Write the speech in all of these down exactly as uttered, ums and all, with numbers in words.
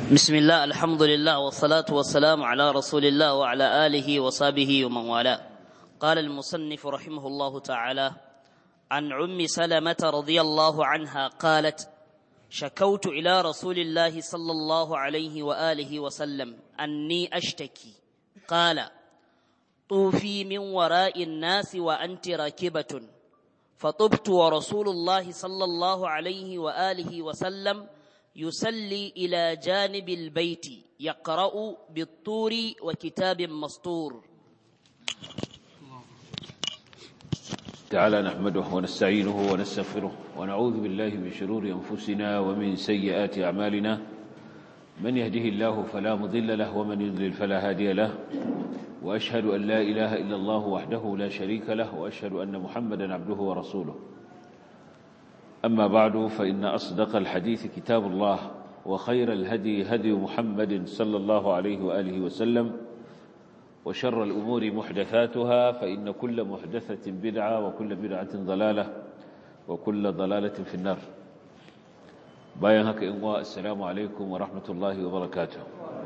بسم الله الحمد لله والصلاة والسلام على رسول الله وعلى آله وصحبه ومن والاه. قال المصنف رحمه الله تعالى: عن أم سلمة رضي الله عنها قالت: شكوت إلى رسول الله صلى الله عليه وآله وسلم أني أشتكي، قال: طوفي من وراء الناس وأنت راكبة، فطبت ورسول الله صلى الله عليه وآله وسلم يصلي إلى جانب البيت يقرأ بالطور وكتاب مسطور. تعالى نحمده ونستعينه ونستغفره ونعوذ بالله من شرور أنفسنا ومن سيئات أعمالنا، من يهده الله فلا مضل له ومن يضلل فلا هادي له، وأشهد أن لا إله إلا الله وحده لا شريك له، وأشهد أن محمدا عبده ورسوله. أما بعد، فإن أصدق الحديث كتاب الله، وخير الهدي هدي محمد صلى الله عليه وآله وسلم، وشر الأمور محدثاتها، فإن كل محدثة بدعة وكل بدعة ضلالة وكل ضلالة في النار. باين هكا إنواء، السلام عليكم ورحمة الله وبركاته.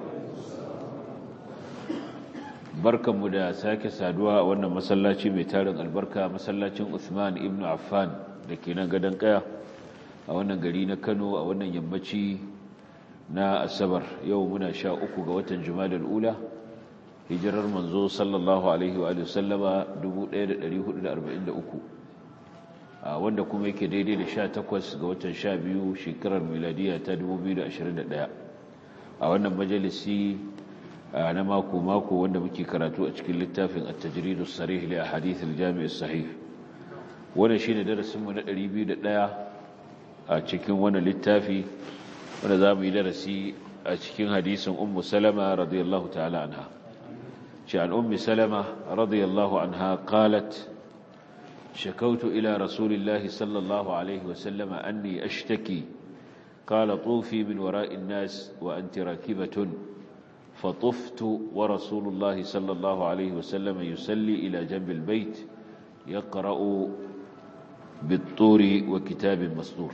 بركة مدى ساكة سادواء وانا مسلاتي ميتارن البركة مسلاتي عثمان ابن عفان لكي ننقدن قيا وانا قلينا كانوا وانا يمتي نا السبر يومنا شاء أكو قوة جمال الأولى hijirar manzo sallallahu alaihi wa sallama dubu ɗaya da ɗari hudu da arba'in da uku, wanda kuma yake daidai da sha takwas ga watan sha biyu shekarar miladiya ta dubu biyu da ashirin da ɗaya, a wannan majalisi na mako-mako wanda muke karatu a cikin littafin at-tajrid as-sarih li ahadith al-jami' as-sahih. Wannan shine darasin mu na ɗari biyu da ɗaya a cikin wannan littafi, wanda zamu yi darasi a cikin hadisin ummu salama radiyallahu ta'ala anha. عن أم سلمة رضي الله عنها قالت: شكوت إلى رسول الله صلى الله عليه وسلم أني أشتكي، قال: طوفي من وراء الناس وأنت راكبة، فطفت ورسول الله صلى الله عليه وسلم يسلي إلى جنب البيت يقرأ بالطور وكتاب مسطور.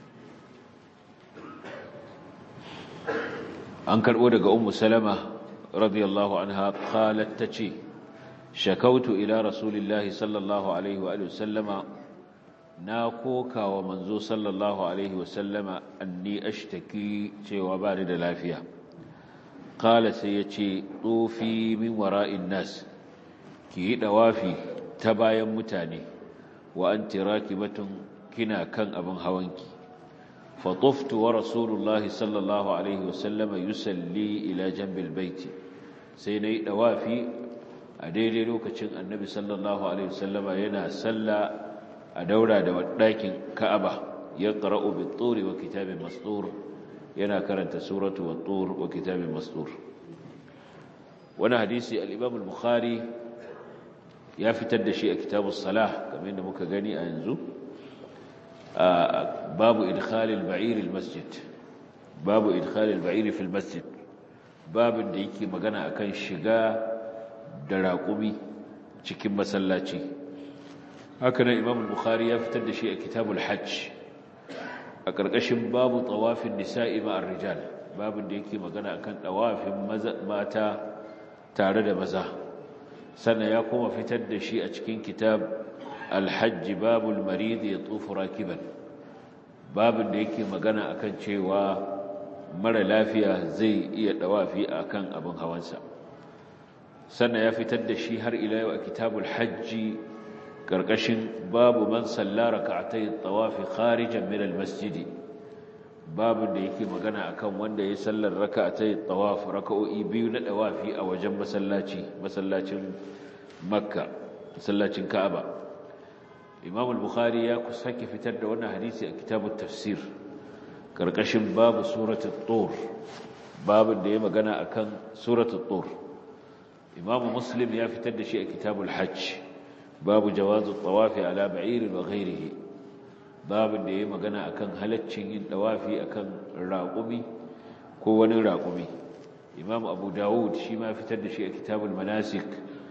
أنكر أولك أم سلمة رضي الله عنها قالت تشي: شكوت إلى رسول الله صلى الله عليه وآله وسلم ناكوك ومنزو صلى الله عليه وسلم أني أشتكي شيء وبارد العافية. قال سيتي: طوفي من وراء الناس، كي دوافي تبايا متاني، وأنت راكبة كنا كان أبن هوانكي. فطفت ورسول الله صلى الله عليه وسلم يسلي إلى جنب البيت، سيني دوافي أديري لوكتشن النبي صلى الله عليه وسلم ينا سلى أدورا دواتاكين كأبا يقرأ بالطور وكتاب مسطور، ينا كرنت سورة والطور وكتاب مسطور. وانا حديثي الإمام البخاري يفتد شيء كتاب الصلاة كما إنه مكغني أنزو آه باب إدخال البعير المسجد، باب إدخال البعير في المسجد، باب da yake magana akan shiga da raƙumi cikin masallaci. Haka nan Imam Bukhari ya fitar da shi a Kitabul Hajj a ƙarƙashin babu tawafin nisa'i ma'ar rijal, babin da yake magana akan tawafin mata tare da maza. Sannan ya kuma fitar da shi a cikin Kitab Al-Hajj babul marid yatufu rakiban, babin da yake magana akan cewa mara lafiya zai iya dawafi akan abin hawansa. Sannan ya fitar da shi har ila yau a Kitabul Hajj karkashin babu man salla rak'atay at-tawaf kharijan min al-masjid, babin da yake magana akan wanda ya sallar rak'atay at-tawaf rak'o'i biyu na dawafi a wajen masallaci, masallacin Makka, masallacin Ka'aba. Imam al-Bukhari ya sake fitar da wannan hadisi a Kitabut Tafsir karkashin babu suratul Tur, babin da ya magana akan suratul Tur. Imam Muslim ya fitar da shi a Kitabul Hajj babu jawazut tawafi ala ba'ir wa ghayrihi, babin da ya magana akan halaccin yin tawafi akan raqumi ko wani raqumi. Imam Abu Dawud shi ma fitar da shi a Kitabul Manasik,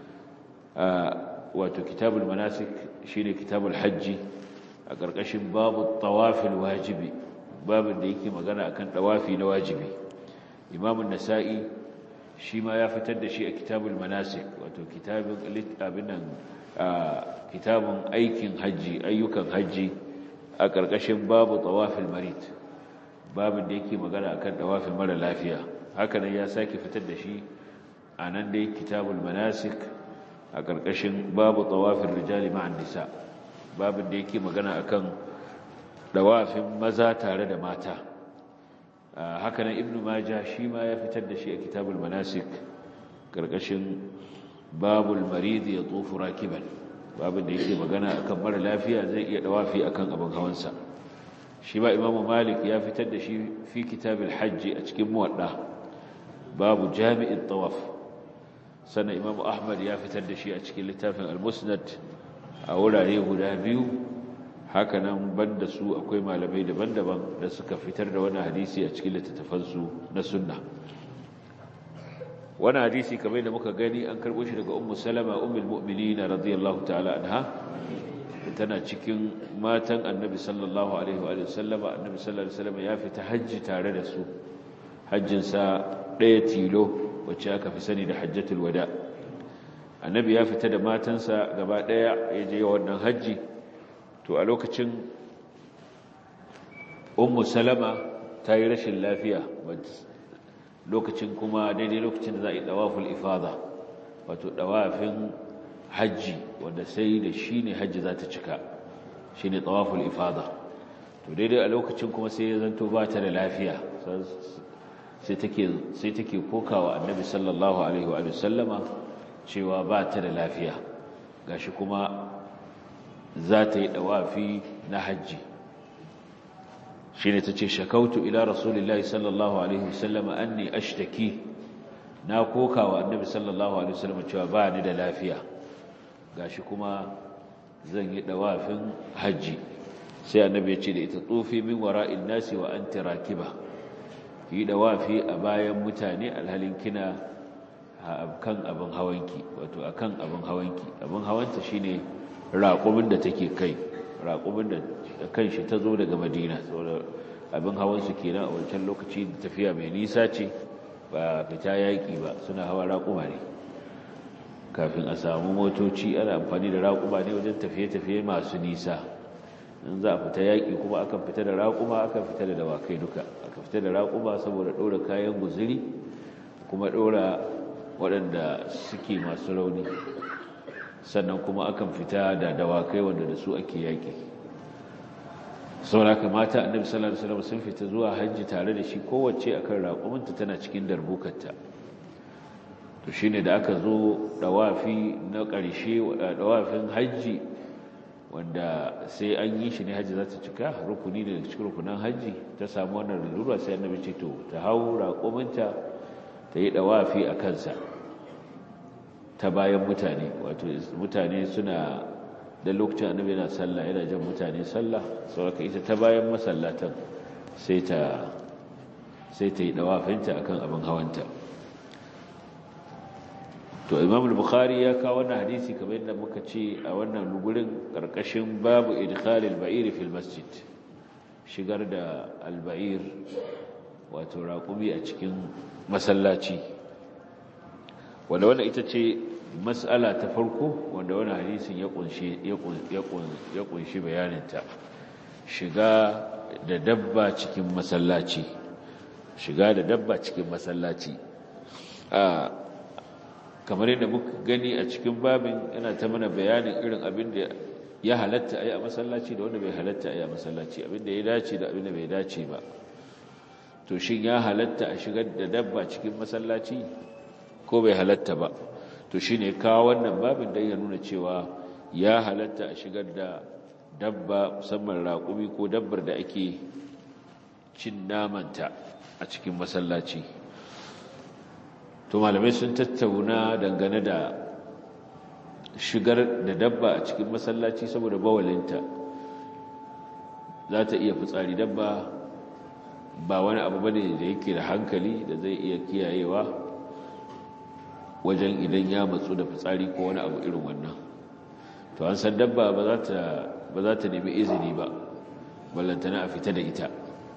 wato Kitabul Manasik shine Kitabul Hajj a ƙarƙashin babu tawafil wajibi, babin da yake magana akan tawafi na wajibi. Imam an-Nasa'i shi ma ya fitar da shi a kitabul manasik wato kitabun abinan kitabun aikin haji ayyukan haji a ƙarƙashin babu tawafil marid babin da yake magana akan tawafin mara lafiya. Haka nan ya sake fitar da shi a nan dai kitabul manasik a ƙarƙashin babu tawafin rijali ma'an nisa babin da yake magana akan tawafin maza tare da mata. Haka nan Ibn Majah shi ma ya fitar da shi a kitabul manasik ƙarƙashin babul marid ya tufu rakiban babin da yake magana akan mara lafiya zai iya dawafi akan abin hawansa. Shi ba Imam Malik ya fitar da shi fi kitabul hajji a cikin muwadda babu jami'in tawaf. Sannan Imam Ahmad ya fitar da shi a cikin littafin al-Musnad a wurare guda biyu. Haka nan banda su akwai malamai daban-daban da suka fitar da wani hadisi a cikin littattafansu na sunna. Wani hadisi kamar da muka gani an karɓo shi daga Ummu Salama ummul mu'minin radiyallahu ta'ala anha, tana cikin matan Annabi sallallahu alaihi wa sallama. Annabi sallallahu alaihi wa sallama ya fita hajji tare da su, hajjin sa ɗaya tilo wacce aka fi sani da hajjatul wada. Annabi ya fita da matansa gaba ɗaya ya je wannan hajji. To a lokacin Ummu Salama ta yi rashin lafiya, lokacin kuma daidai lokacin da za a yi dawaful ifada wato dawafin hajji wanda sai da shi ne hajji za ta cika, shi ne dawaful ifada. To daidai a lokacin kuma sai ya zanto ba ta da lafiya, sai take kokawa Annabi sallallahu alaihi wa sallama cewa ba ta da lafiya, gashi kuma za ta yi dawafi na hajji. Shi ne ta ce, shakautu ila rasulillahi sallallahu alaihi wasallam anni ashtaki, na koka wa Annabi sallallahu alaihi wasallam cewa ba ni da lafiya, gashi kuma zan yi dawafin hajji. Sai Annabi ya ce da ita, tsufi min wara'in nasi wa anti rakiba, yi dawafi a bayan mutane alhalin kina kan abin hawanki, wato akan abin hawanki. Abin hawanta shine raƙumin da take kai, raƙumin da kan shi ta zo daga Madina, saboda abin hawansu kenan a wancan lokaci da tafiya mai nisa ce, ba fita yaƙi ba, suna hawa raƙuma ne. Kafin a samu motoci ana amfani da raƙuma ne wajen tafiye-tafiye masu nisa. In za a fita yaƙi kuma akan fita da raƙuma, akan fita da dawakai duka. Aka fita da raƙuma saboda ɗora kayan guzuri, kuma ɗora waɗanda suke masu rauni. Sannan kuma akan fita da dawakai wanda da su ake yaƙi. Sauraka mata Annabi sallallahu alaihi wasallam sun fita zuwa hajji tare da shi, kowace akan raƙuminta tana cikin darbukarta. To shine da aka zo dawafi na ƙarshe, dawafin hajji wanda sai an yi shi ne hajji za ta cika, rukuni ne daga cikin rukunan hajji, ta samu wannan lalura. Sai Annabi ce to ta hau raƙuminta ta yi dawafi a kansa ta bayan mutane, wato mutane suna da lokacin Annabi yana sallah, yana jan mutane sallah, saboda ita ta bayan masallatan sai ta sai ta yi dawafinta akan abin hawanta. To Imam al-Bukhari ya kawo wannan hadisi kamar yadda muka ce a wannan gurin karkashin babu idkhal al-ba'ir fi al-masjid, shigar da al-ba'ir wato raƙumi a cikin masallaci. Wanda wannan ita ce mas'ala ta farko wanda wannan hadisin ya kunshi ya kunshi bayaninta, shiga da dabba cikin masallaci, shiga da dabba cikin masallaci. a kamar yadda muka gani a cikin babin yana ta mana bayanin irin abin da ya halatta a yi a masallaci da wanda bai halatta a yi a masallaci, abin da ya dace da abin da bai dace ba. To shin ya halatta a shigar da dabba cikin masallaci ko bai halatta ba? To shi ne kawo wannan babin don ya nuna cewa ya halatta a shigar da dabba, musamman raƙumi ko dabbar da ake cin namanta a cikin masallaci. To malamai sun tattauna dangane da shigar da dabba a cikin masallaci saboda bawalinta. Za ta iya fitsari, dabba ba wani abu bane da yake da hankali da zai iya kiyayewa wajen idan ya matsu da fitsari ko wani abu irin wannan. To an san dabba ba za ta ba za ta nemi izini ba, ballantana a fita da ita.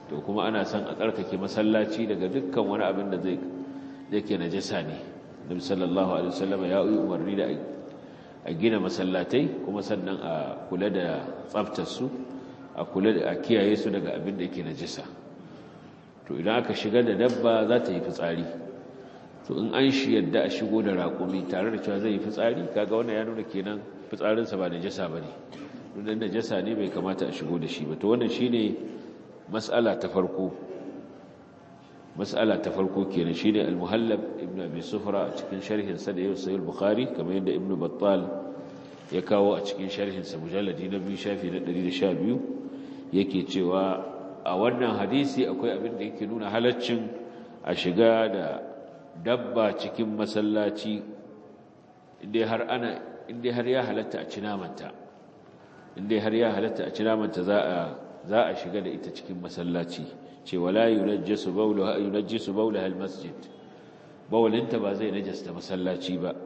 to kuma ana son a tsarkake masallaci daga dukkan wani abin da zai yake najasa ne. Nabi sallallahu alaihi wasallam ya yi umarni da a gina masallatai kuma sannan a kula da tsaftar su, a kula da a kiyaye su daga abin da yake najasa. To idan aka shiga da dabba za ta yi fitsari, to in an shi yadda a shigo da raƙumi tare da cewa zai yi fitsari, kaga wannan ya nuna kenan fitsarinsa ba najasa bane. Don najasa ne bai kamata a shigo da shi ba. To wannan shine mas'ala ta farko. Mas'ala ta farko kenan shine al-Muhallab ibn Abi Sufra a cikin sharhin sa da yau Sahih al-Bukhari, kamar yadda Ibn Battal ya kawo a cikin sharhin sa mujalladi na biyu shafi na ɗari da sha biyu, yake cewa a wannan hadisi akwai abin da yake nuna halaccin a shiga da dabba cikin masallaci inda har ana inda har ya halatta a ci namanta inda har ya halatta a ci namanta za a za a shiga da ita cikin masallaci. ce wala yunajjisu bawlaha yunajjisu bawlaha almasjid, bawlinta ba zai najasta masallaci ba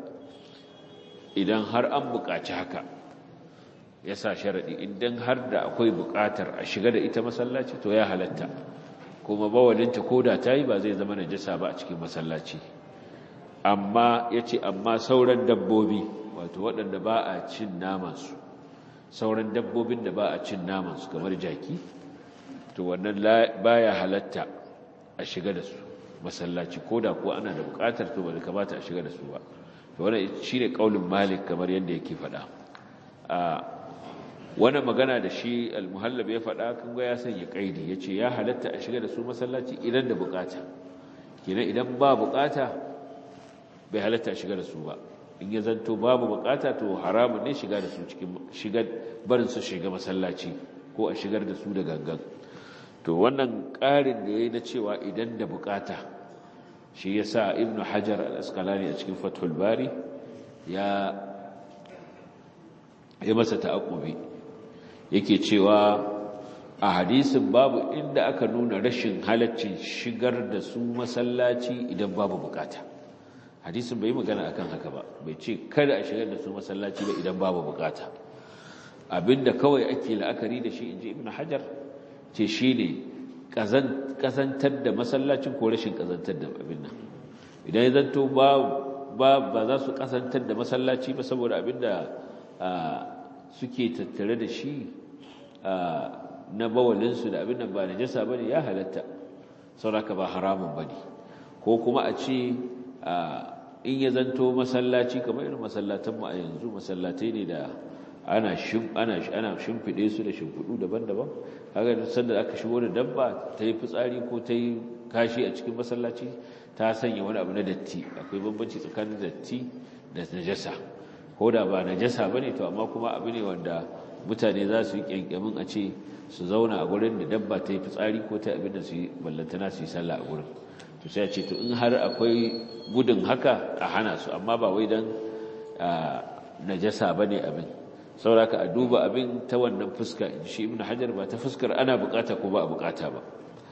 idan har an buƙaci haka. Yasa sharadi idan har da akwai buƙatar a shiga da ita masallaci to ya halatta, kuma bawlinta koda tayi ba zai zama najasa ba a cikin masallaci. Amma yace amma sauran dabbobi, wato waɗanda ba a cin naman su, sauran dabbobin da ba a cin naman su kamar jaki, to wannan baya halatta a shiga da su masallaci, koda ko ana da buƙatar to bai kamata a shiga da su ba. To wannan shine kaulin Malik kamar yadda yake faɗa. a wannan magana da shi al-Muhallab ya faɗa kun ga ya sanya kaidi, yace ya halatta a shiga da su masallaci idan da buƙata. Kenan idan ba buƙata bai halatta a shiga da su ba. In ya zanto babu buƙata to haramun ne shiga da su cikin shiga barin su shiga masallaci ko a shigar da su da gangan. To wannan ƙarin da yayi na cewa idan da buƙata, shi yasa Ibn Hajar al-Asqalani a cikin Fathul Bari ya ya masa ta'aqqubi, yake cewa a hadisin babu inda aka nuna rashin halaccin shigar da su masallaci idan babu buƙata. Hadisin bai magana akan haka ba, bai ce kada a shigar da su masallaci ba idan babu buƙata. Abinda kawai ake la'akari da shi inji Ibn Hajar ce shi ne ƙazantar da masallacin ko rashin ƙazantar da abin nan. Idan ya zanto ba za su ƙazantar da masallaci ba saboda abin da suke tattare da shi na bawalinsu da abin nan ba najasa ba ne, ya halatta, sauraka ba haramun ba ne. Ko kuma a ce in ya zanto masallaci kamar irin masallatanmu a yanzu, masallatai ne da ana shimfiɗe su da shimfiɗu daban-daban. Haka sanda aka shigo da dabba ta yi fitsari ko ta yi kashi a cikin masallaci, ta sanya wani abu na datti. Akwai bambanci tsakanin datti da najasa. Ko da ba najasa ba ne, to amma kuma abu ne wanda mutane za su yi ƙyanƙyamin a ce su zauna a gurin da dabba ta yi fitsari ko ta abin da su yi ballantana su yi sallah a gurin. To sai a ce to in har akwai gudun haka a hana su, amma ba wai don najasa ba ne abin. Sauraka a duba abin ta wannan fuska, shi Ibn Hajar ba ta fuskar ana bukata ko ba a bukata ba.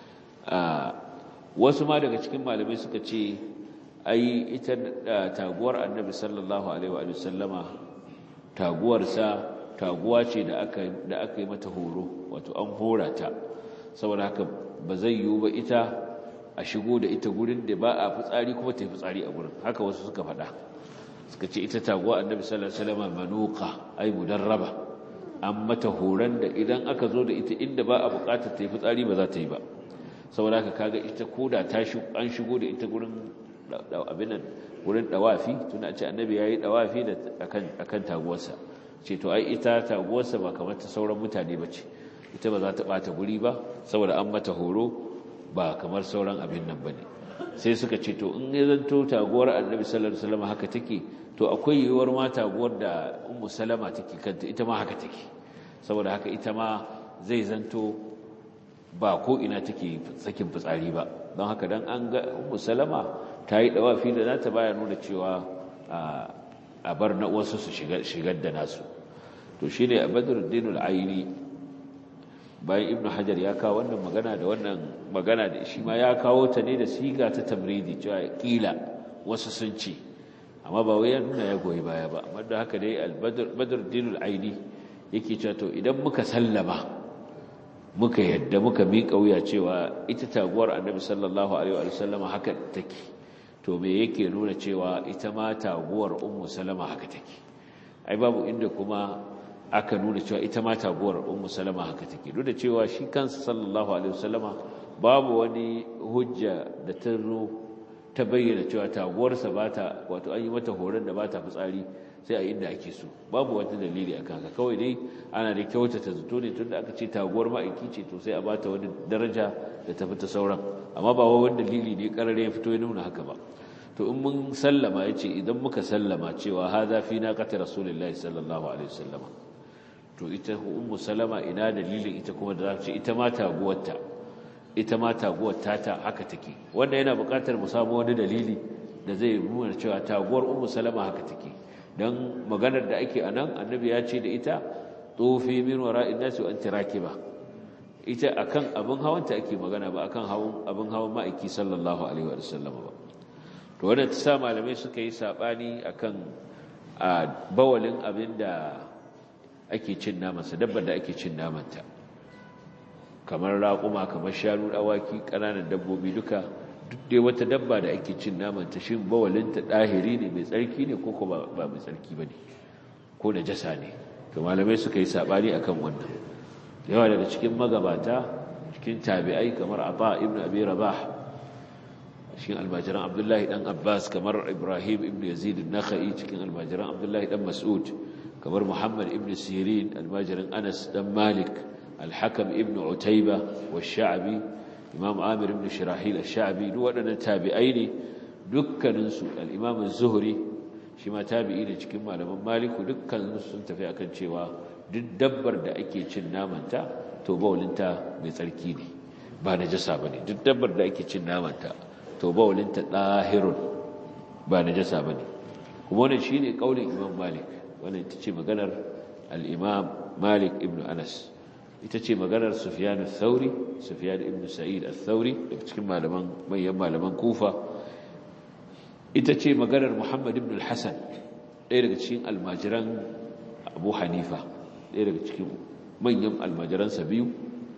Wasu ma daga cikin malamai suka ce ai ita taguwar Annabi sallallahu alaihi wa sallama, taguwarsa taguwa ce da aka da aka yi mata horo, wato an hora ta, saboda haka ba zai yiwu ba ita a shigo da ita gurin da ba a fitsari kuma ta yi fitsari a gurin. Haka wasu suka faɗa, suka ce ita taguwa Annabi sallallahu alaihi wasallam manuqa ay mudarraba, an mata horon da idan aka zo da ita inda ba a bukatar ta yi fitsari ba za ta yi ba. Saboda haka kaga ita koda ta shi an shigo da ita gurin abin nan, gurin dawafi, tuna ce Annabi yayi dawafi da akan akan taguwarsa, ce to ai ita taguwarsa ba kamar ta sauran mutane bace, ita ba za ta bata guri ba saboda an mata horo, ba kamar sauran abin nan bane. Sai suka ce to in ya zanto taguwar Annabi sallallahu alaihi wasallam haka take, to akwai yiwuwar ma taguwar da Ummu Salama take kanta ita ma haka take, saboda haka ita ma zai zanto ba ko ina take sakin fitsari ba. Don haka dan an ga Ummu Salama ta yi dawafi da nata baya nuna cewa a bar na wasu su shigar da nasu. To shine Badruddin al-Aini, bayan Ibn Hajar ya kawo wannan magana da wannan magana da shi ma ya kawo ta ne da siga ta tamridi, cewa kila wasu sun ce, amma ba wai ya nuna ya goyi baya ba. Amma da haka dai al-Badruddin al-Aini yake cewa to idan muka sallama muka yadda muka miƙa wuya cewa ita taguwar annabi sallallahu alaihi wa sallama haka take, to me yake nuna cewa ita ma taguwar ummu salama haka take? Ai babu inda kuma aka nuna cewa ita ma taguwar ummu salama haka take, duk da cewa shi kansa sallallahu alaihi wa sallama babu wani hujja da ta zo ta bayyana cewa taguwarsa ba ta, wato an yi mata horon da ba ta fitsari sai a inda ake so, babu wata dalili a kanka, kawai dai ana da kyautata zato ne tunda aka ce taguwar ma'aiki ce to sai a bata wani daraja da ta fita sauran, amma ba wani dalili ne karare ya fito ya nuna haka ba. To in mun sallama, ya ce idan muka sallama cewa haza fi naqati rasulillahi sallallahu alaihi wasallam, to ita ummu salama ina dalilin ita kuma da za ce ita ma taguwarta ita ma taguwar tata haka take, wanda yana buƙatar mu samu wani dalili da zai nuna cewa taguwar ummu salama haka take. Dan maganar da ake anan, annabi ya ce da ita tufi min wara'in nasi wa anti rakiba, ita akan abin hawanta ake magana ba akan hawan abin hawan ma'aiki sallallahu alaihi wa sallam ba. To wannan ta sa malamai suka yi sabani akan a bawalin abinda ake cin namansa, dabbar da ake cin namanta, kamar raƙuma, kamar shanu, awaki, ƙananan dabbobi duka, duk dai wata dabba da ake cin namanta, shin bawalinta ɗahiri ne, mai tsarki ne, ko kuma ba mai tsarki ba ne, ko da jasa ne? To malamai suka yi saɓani a kan wannan. Yawa daga cikin magabata, cikin tabi'ai, kamar Ata ibn Abi Rabah, cikin almajiran Abdullahi ɗan Abbas, kamar Ibrahim ibn Yazid an-Nakhai, cikin almajiran Abdullahi ɗan Mas'ud, kamar Muhammad ibn Sirin, almajiran Anas ɗan Malik, al-Hakam ibn Utayba wa Sha'bi, Imam Amir ibn Shirahil al-Sha'bi, duk waɗannan tabi'ai ne dukkaninsu. Al-Imam az-Zuhri shi ma tabi'i ne cikin malaman Maliku, dukkaninsu sun tafi akan cewa duk dabbar da ake cin namanta to bawlinta mai tsarki ne, ba najasa bane. Duk dabbar da ake cin namanta to bawlinta dahirun, ba najasa bane. Kuma wannan shine kaulin Imam Malik, wannan ita ce maganar al-Imam Malik ibn Anas, ita ce maganar Sufyan al-Thawri, Sufyan ibn Sa'id al-Thawri, daga cikin malaman manyan malaman Kufa, ita ce maganar Muhammad ibn al-Hasan, ɗaya daga cikin almajiran Abu Hanifa, ɗaya daga cikin manyan almajiransa biyu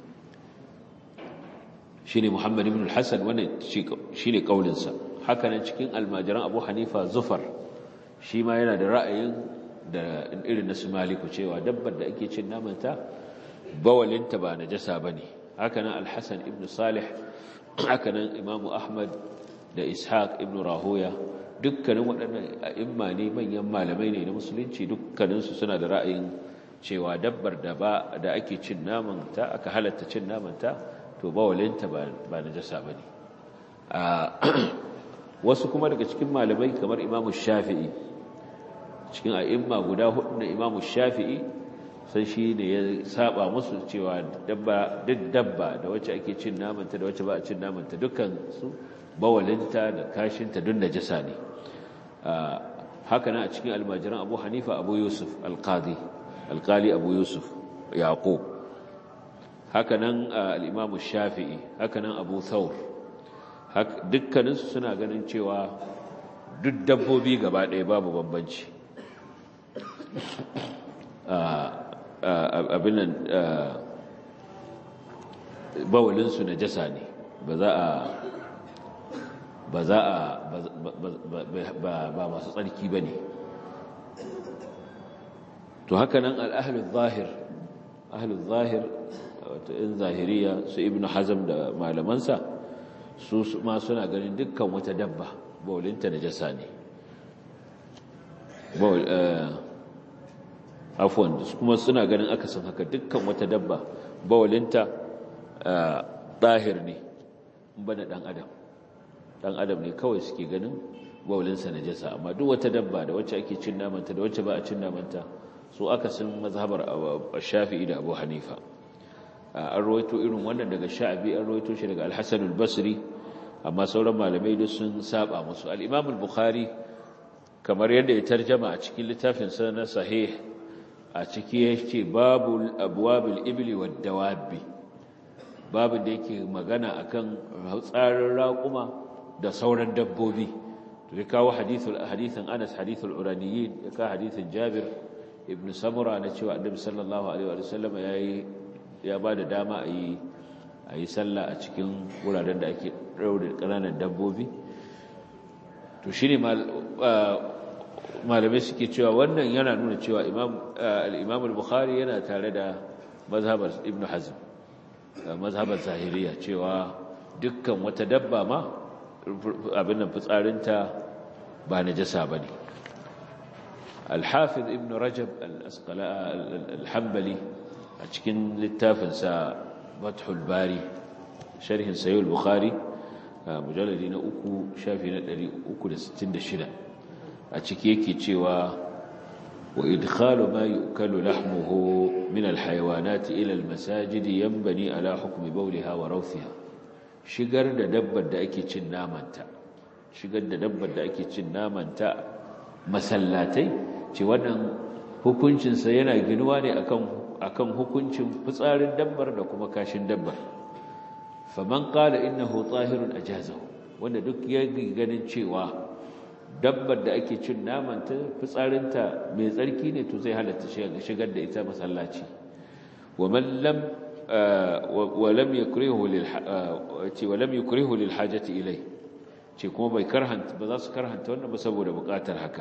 shine Muhammad ibn al-Hasan, wannan shine kaulinsa. Haka nan cikin almajiran Abu Hanifa Zufar, shi ma yana da ra'ayin da irin na su Maliku, cewa dabbar da ake cin namanta bawalinta ba najasa bane. Haka nan al-Hasan ibn Salih, haka nan Imam Ahmad da Ishaq ibn Rahoya, dukkanin waɗannan a'imma ne, manyan malamai ne na musulunci, dukkaninsu suna da ra'ayin cewa dabbar da ba da ake cin namanta, aka halatta cin namanta, to bawalinta ba ba najasa bane. a wasu kuma daga cikin malamai kamar Imam Shafi'i, cikin a'imma guda hudu na Imam Shafi'i, sai shi ne ya saba musu cewa dabba duk dabba da wacce ake cin namanta da wacce ba a cin namanta, dukkan su bawalinta da kashinta duk najasa ne. Haka nan a cikin almajiran Abu Hanifa, Abu Yusuf al-Qadi, alƙali Abu Yusuf Yaqub, haka nan al-Imam Shafi'i, haka nan Abu Thawr, dukkaninsu suna ganin cewa duk dabbobi gaba ɗaya babu bambanci. abin nan bawalinsu najasa ne, ba za a ba za a ba masu tsarki ba ne. To haka nan al'ahlul zahir, ahlul zahir wato in zahiriya su Ibn Hazm da malamansa, su ma suna ganin dukkan wata dabba bawalinta najasa ne. bawal afwan kuma suna ganin akasin haka, dukkan wata dabba bawalinta ɗahir ne, bana ɗan adam ɗan adam ne kawai suke ganin bawalinsa najasa, amma duk wata dabba da wacce ake cin namanta da wacce ba a cin namanta, su akasin mazhabar Shafi'i da Abu Hanifa. An rawaito irin wannan daga Sha'bi, an rawaito shi daga Al-Hasan al-Basri, amma sauran malamai duk sun saba musu. Al-Imam al-Bukhari, kamar yadda ya tarjama a cikin littafin sa na Sahih, a ciki yake babul abwabil ibli wad dawabi, babin da yake magana akan tsarin raƙuma da sauran dabbobi. To ya kawo hadithul hadithan Anas, hadithul uraniyin, ya kawo hadithin Jabir ibn Samura na cewa Annabi sallallahu alaihi wa sallam yayi ya ba da dama a yi a yi sallah a cikin wuraren da ake ɗaure ƙananan dabbobi to shi ne malamai suke cewa wannan yana nuna cewa al'imam al-bukhari yana tare da mazhabar ibn hazm mazhabar zahiriya cewa dukkan wata dabba ma abin nan fitsarinta ba najasa ba ne al-hafiz ibn rajab al-hanbali a cikin littafinsa fathul bari sharhin sahih al-bukhari mujalladi na uku shafi na ɗari uku da sittin da shida a ciki yake cewa wa idkhalu ma yu'kalu lahmuhu min al-hayawanat ila al-masajid yanbani ala hukmi bawliha wa rawthiha shigar da dabbar da ake cin namanta shigar da dabbar da ake cin namanta masallatai ce wannan hukuncin sa yana ginuwa ne akan akan hukuncin fitsarin dabbar da kuma kashin dabbar faman qala innahu tahirun ajazahu wanda duk ya ganin cewa dabbar da ake cin namanta fitsarinta mai tsarki ne to zai halatta shigar da ita masallaci waman lam wa lam yukrihu lil ce wa lam yukrihu lil hajati ilai ce kuma bai karhanta ba za su karhanta wannan ba saboda bukatar haka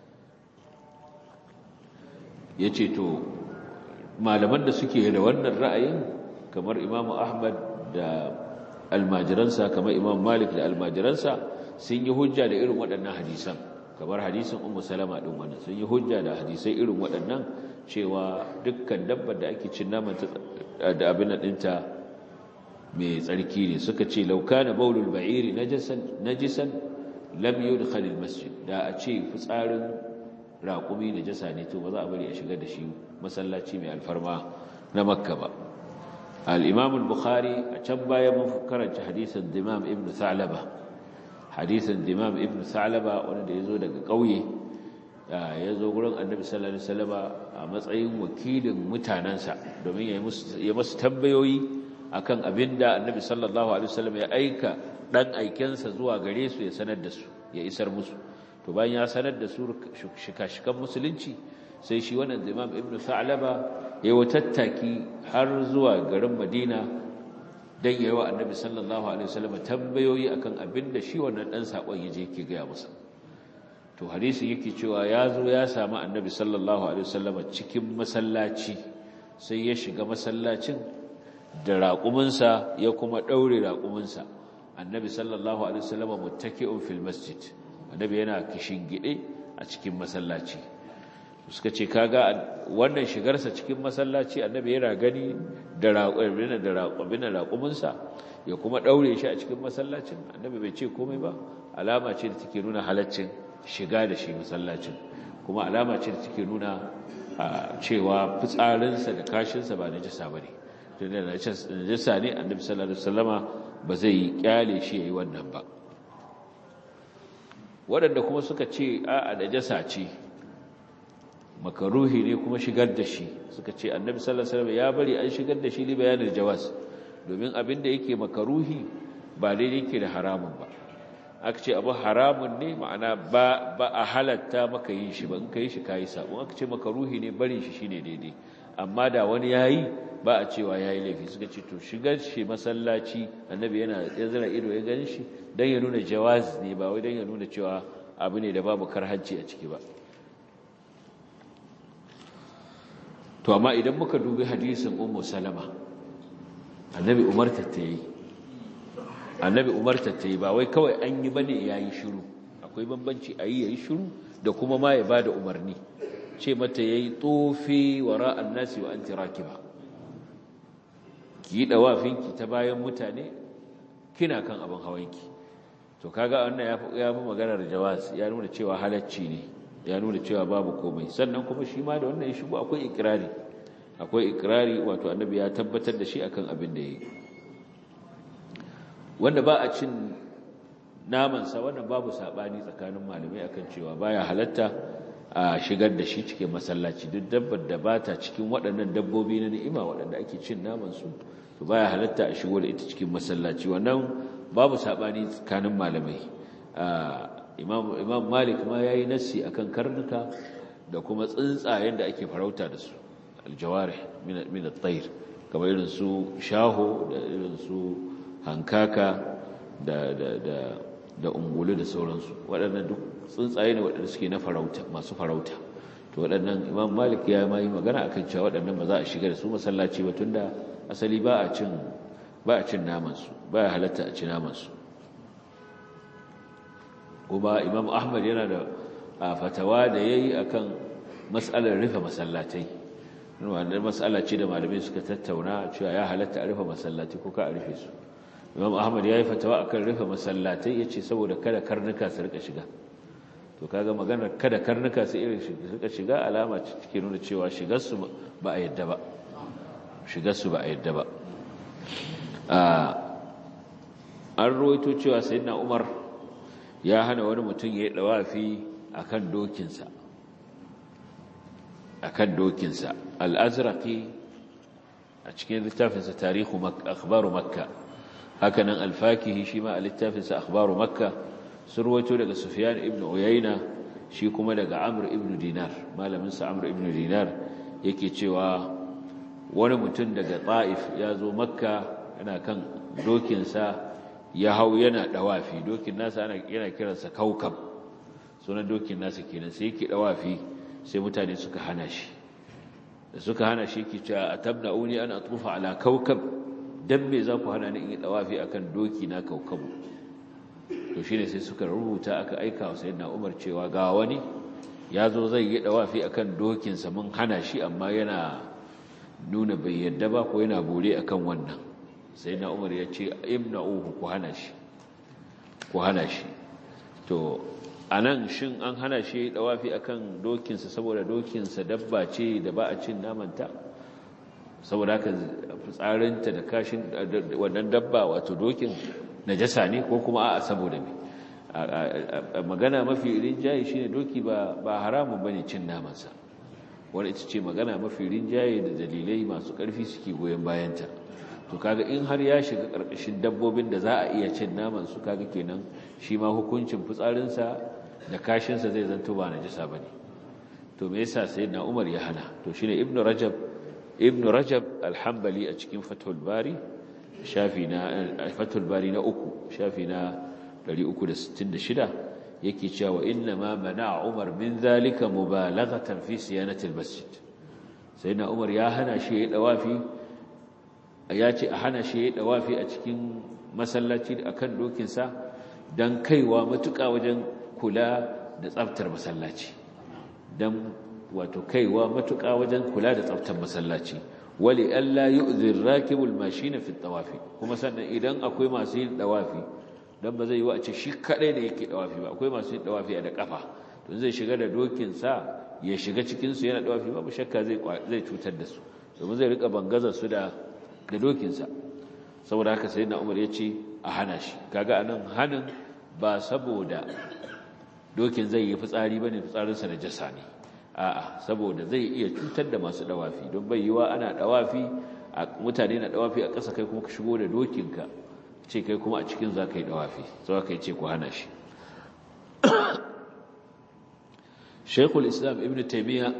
yace to malaman da suke da wannan ra'ayin kamar Imam Ahmad da almajiransa kamar Imam Malik da almajiransa sun yi hujja da irin waɗannan hadisan kamar hadisin Ummu Salama din wannan sun yi hujja da hadisai irin waɗannan cewa dukkan dabbar da ake cin naman da abin ɗinta mai tsarki ne suka ce law kana baulul ba'iri najasan najisan lam yudkhal al masjid da a ce fitsarin raƙumi najasa ne to ba za a bari a shiga da shi masallaci mai alfarma na Makka ba al-Imam al-Bukhari a can baya mun karanta hadisin Dimam ibn Tha'laba hadisin Dimam ibn Tha'laba wanda yazo daga kauye yazo gurin Annabi sallallahu alaihi wasallam a matsayin wakilin mutanansa domin ya musu ya musu tambayoyi akan abinda Annabi sallallahu alaihi wasallam ya aika dan aikensa zuwa gare su ya sanar da su ya isar musu to bayan ya sanar da su shika-shikan musulunci sai shi wannan Imam Ibn Tha'laba ya watattaki har zuwa garin Madina dan yayi wa Annabi sallallahu alaihi wasallam tambayoyi akan abinda shi wannan dan sakon yaje yake ga masa to hadisi yake cewa ya zo ya samu Annabi sallallahu alaihi wasallam cikin masallaci sai ya shiga masallacin da raƙuminsa ya kuma daure raƙuminsa Annabi sallallahu alaihi wasallam muttaki'un fil masjid Annabi yana kishingide a cikin masallaci suka ce kaga wannan shigarsa cikin masallaci Annabi yana gani da raƙumin da raƙumin raƙuminsa ya kuma daure shi a cikin masallacin Annabi bai ce komai ba alama ce da take nuna halaccin shiga da shi masallacin kuma alama ce da take nuna cewa fitsarinsa da kashinsa ba najasa bane tunda najasa ne Annabi sallallahu alaihi wasallama ba zai kyale shi yayi wannan ba waɗanda kuma suka ce a'a najasa ce makaruhi ne kuma shigar da shi suka ce Annabi sallallahu alaihi wasallam ya bari an shigar da shi li bayanin jawaz domin abin da yake makaruhi ba daidai yake da haramun ba aka ce abu haramun ne ma'ana ba ba a halatta maka yin shi ba in kai shi kai sabo aka ce makaruhi ne barin shi shine daidai amma da wani yayi ba a cewa yayi laifi suka ce to shigar shi masallaci Annabi yana ya zira ido ya gani shi dan ya nuna jawaz ne ba wai dan ya nuna cewa abu ne da babu karhanci a ciki ba to amma idan muka dubi hadisin Ummu Salama Annabi umarta ta yi Annabi umarta ta yi ba wai kawai an yi bane yayi shiru akwai bambanci ayi yayi shiru da kuma ma ya bada umarni ce mata yayi tofi wara'an nasi wa anti rakiba ki dawafinki ta bayan mutane kina kan abin hawanki to kaga wannan ya fi maganar jawaz ya nuna cewa halacci ne ya nuna cewa babu komai sannan kuma shi ma da wannan ya shigo akwai ikrari akwai ikrari wato Annabi ya tabbatar da shi akan abin da yake wanda ba a cin naman sa wannan babu sabani tsakanin malamai akan cewa baya halatta a shigar da shi cikin masallaci duk dabbar da bata cikin waɗannan dabbobi na ni'ima waɗanda ake cin naman su to baya halatta a shigo da ita cikin masallaci wannan babu sabani tsakanin malamai imam imam Malik ma yayi nassi akan karnuka da kuma tsuntsayen da ake farauta da su aljawarih min min at-tayr kamar irin su shaho da irin su hankaka da da da da ungulu da sauransu waɗannan duk tsuntsaye ne waɗanda suke na farauta masu farauta to waɗannan Imam Malik ya ma yi magana akan cewa waɗannan ba za a shiga da su masallaci ba tunda asali ba a cin ba a cin naman su ba ya halatta a ci naman su kuma Imam Ahmad yana da fatawa da yayi akan mas'alar rufe masallatai wannan mas'ala ce da malamai suka tattauna cewa ya halatta a rufe masallatai ko ka a rufe su Imam Ahmad yayi fatawa akan rufe masallatai yace saboda kada karnuka su rika shiga to kaga maganar kada karnuka su irin rika shiga alama ce take nuna cewa shigar su ba a yadda ba shigar su ba a yadda ba an ruwaito cewa sayyidina Umar ya hana wani mutum ya yi dawafi akan dokinsa akan dokinsa al-Azraqi a cikin littafinsa tarihu makka akhbaru makka hakanan al-Fakihi shi ma a littafinsa akhbaru makka sun ruwaito daga Sufyan ibn Uyayna shi kuma daga Amr ibn Dinar malamin sa Amr ibn Dinar yake cewa wani mutum daga Taif ya zo Makka yana kan dokinsa ya hau yana dawafi dokin nasa ana yana kiransa Kaukab sunan dokin nasa kenan sai yake dawafi sai mutane suka hana shi da suka hana shi yake cewa atabnauni an atufa ala Kaukab dan me za ku hana ni in yi dawafi akan doki na Kaukabu to shine sai suka rubuta aka aika wa sayyidina Umar cewa ga wani yazo zai yi dawafi akan dokin sa mun hana shi amma yana nuna bai yadda ba ko yana bore akan wannan sayyidina Umar ya ce ibna'uhu ku hana shi ku hana shi to anan shin an hana shi dawafi akan dokin sa saboda dokin sa dabba ce da ba a cin namanta saboda haka fitsarinta da kashin wannan dabba wato dokin najasa ne ko kuma a'a saboda me magana mafi rinjaye shine doki ba ba haramun bane cin namansa wanda ita ce magana mafi rinjaye da dalilai masu ƙarfi suke goyen bayanta to kaga in har ya shiga ƙarƙashin dabbobin da za a iya cin naman su kaga kenan shi ma hukuncin fitsarinsa da kashinsa zai zanto ba najasa bane to me yasa sayyidina Umar ya hana to shine Ibn Rajab Ibn Rajab al-Hanbali a cikin Fathul Bari shafi na Fathul Bari na uku shafi na ɗari uku da sittin da shida yake cewa inna ma mana Umar min zalika mubalaghatan fi siyanati al-masjid sayyidina Umar ya hana shi ya dawafi ya ce a hana shi ya dawafi a cikin masallaci akan dokin sa dan kaiwa matuƙa wajen kula da tsaftar masallaci dan wato kaiwa matuƙa wajen kula da tsaftar masallaci wali alla yu'dhir rakibul mashina fi tawafi kuma sannan idan akwai masu yin dawafi dan ba zai yi wa a ce shi kadai da yake dawafi ba akwai masu yin dawafi a da kafa to zai shiga da dokin sa ya shiga cikin su yana dawafi babu shakka zai zai cutar da su domin zai rika bangazar su da da dokin sa saboda haka sayyidina Umar ya ce a hana shi kaga anan hanin ba saboda dokin zai yi fitsari bane fitsarin sa najasa ne a'a saboda zai iya cutar da masu dawafi don bai yiwa ana dawafi mutane na dawafi a ƙasa kai kuma ka shigo da dokinka ce kai kuma a cikin za ka yi dawafi sau ka yi ce ku hana shi Sheikhul Islam Ibn Taymiyyah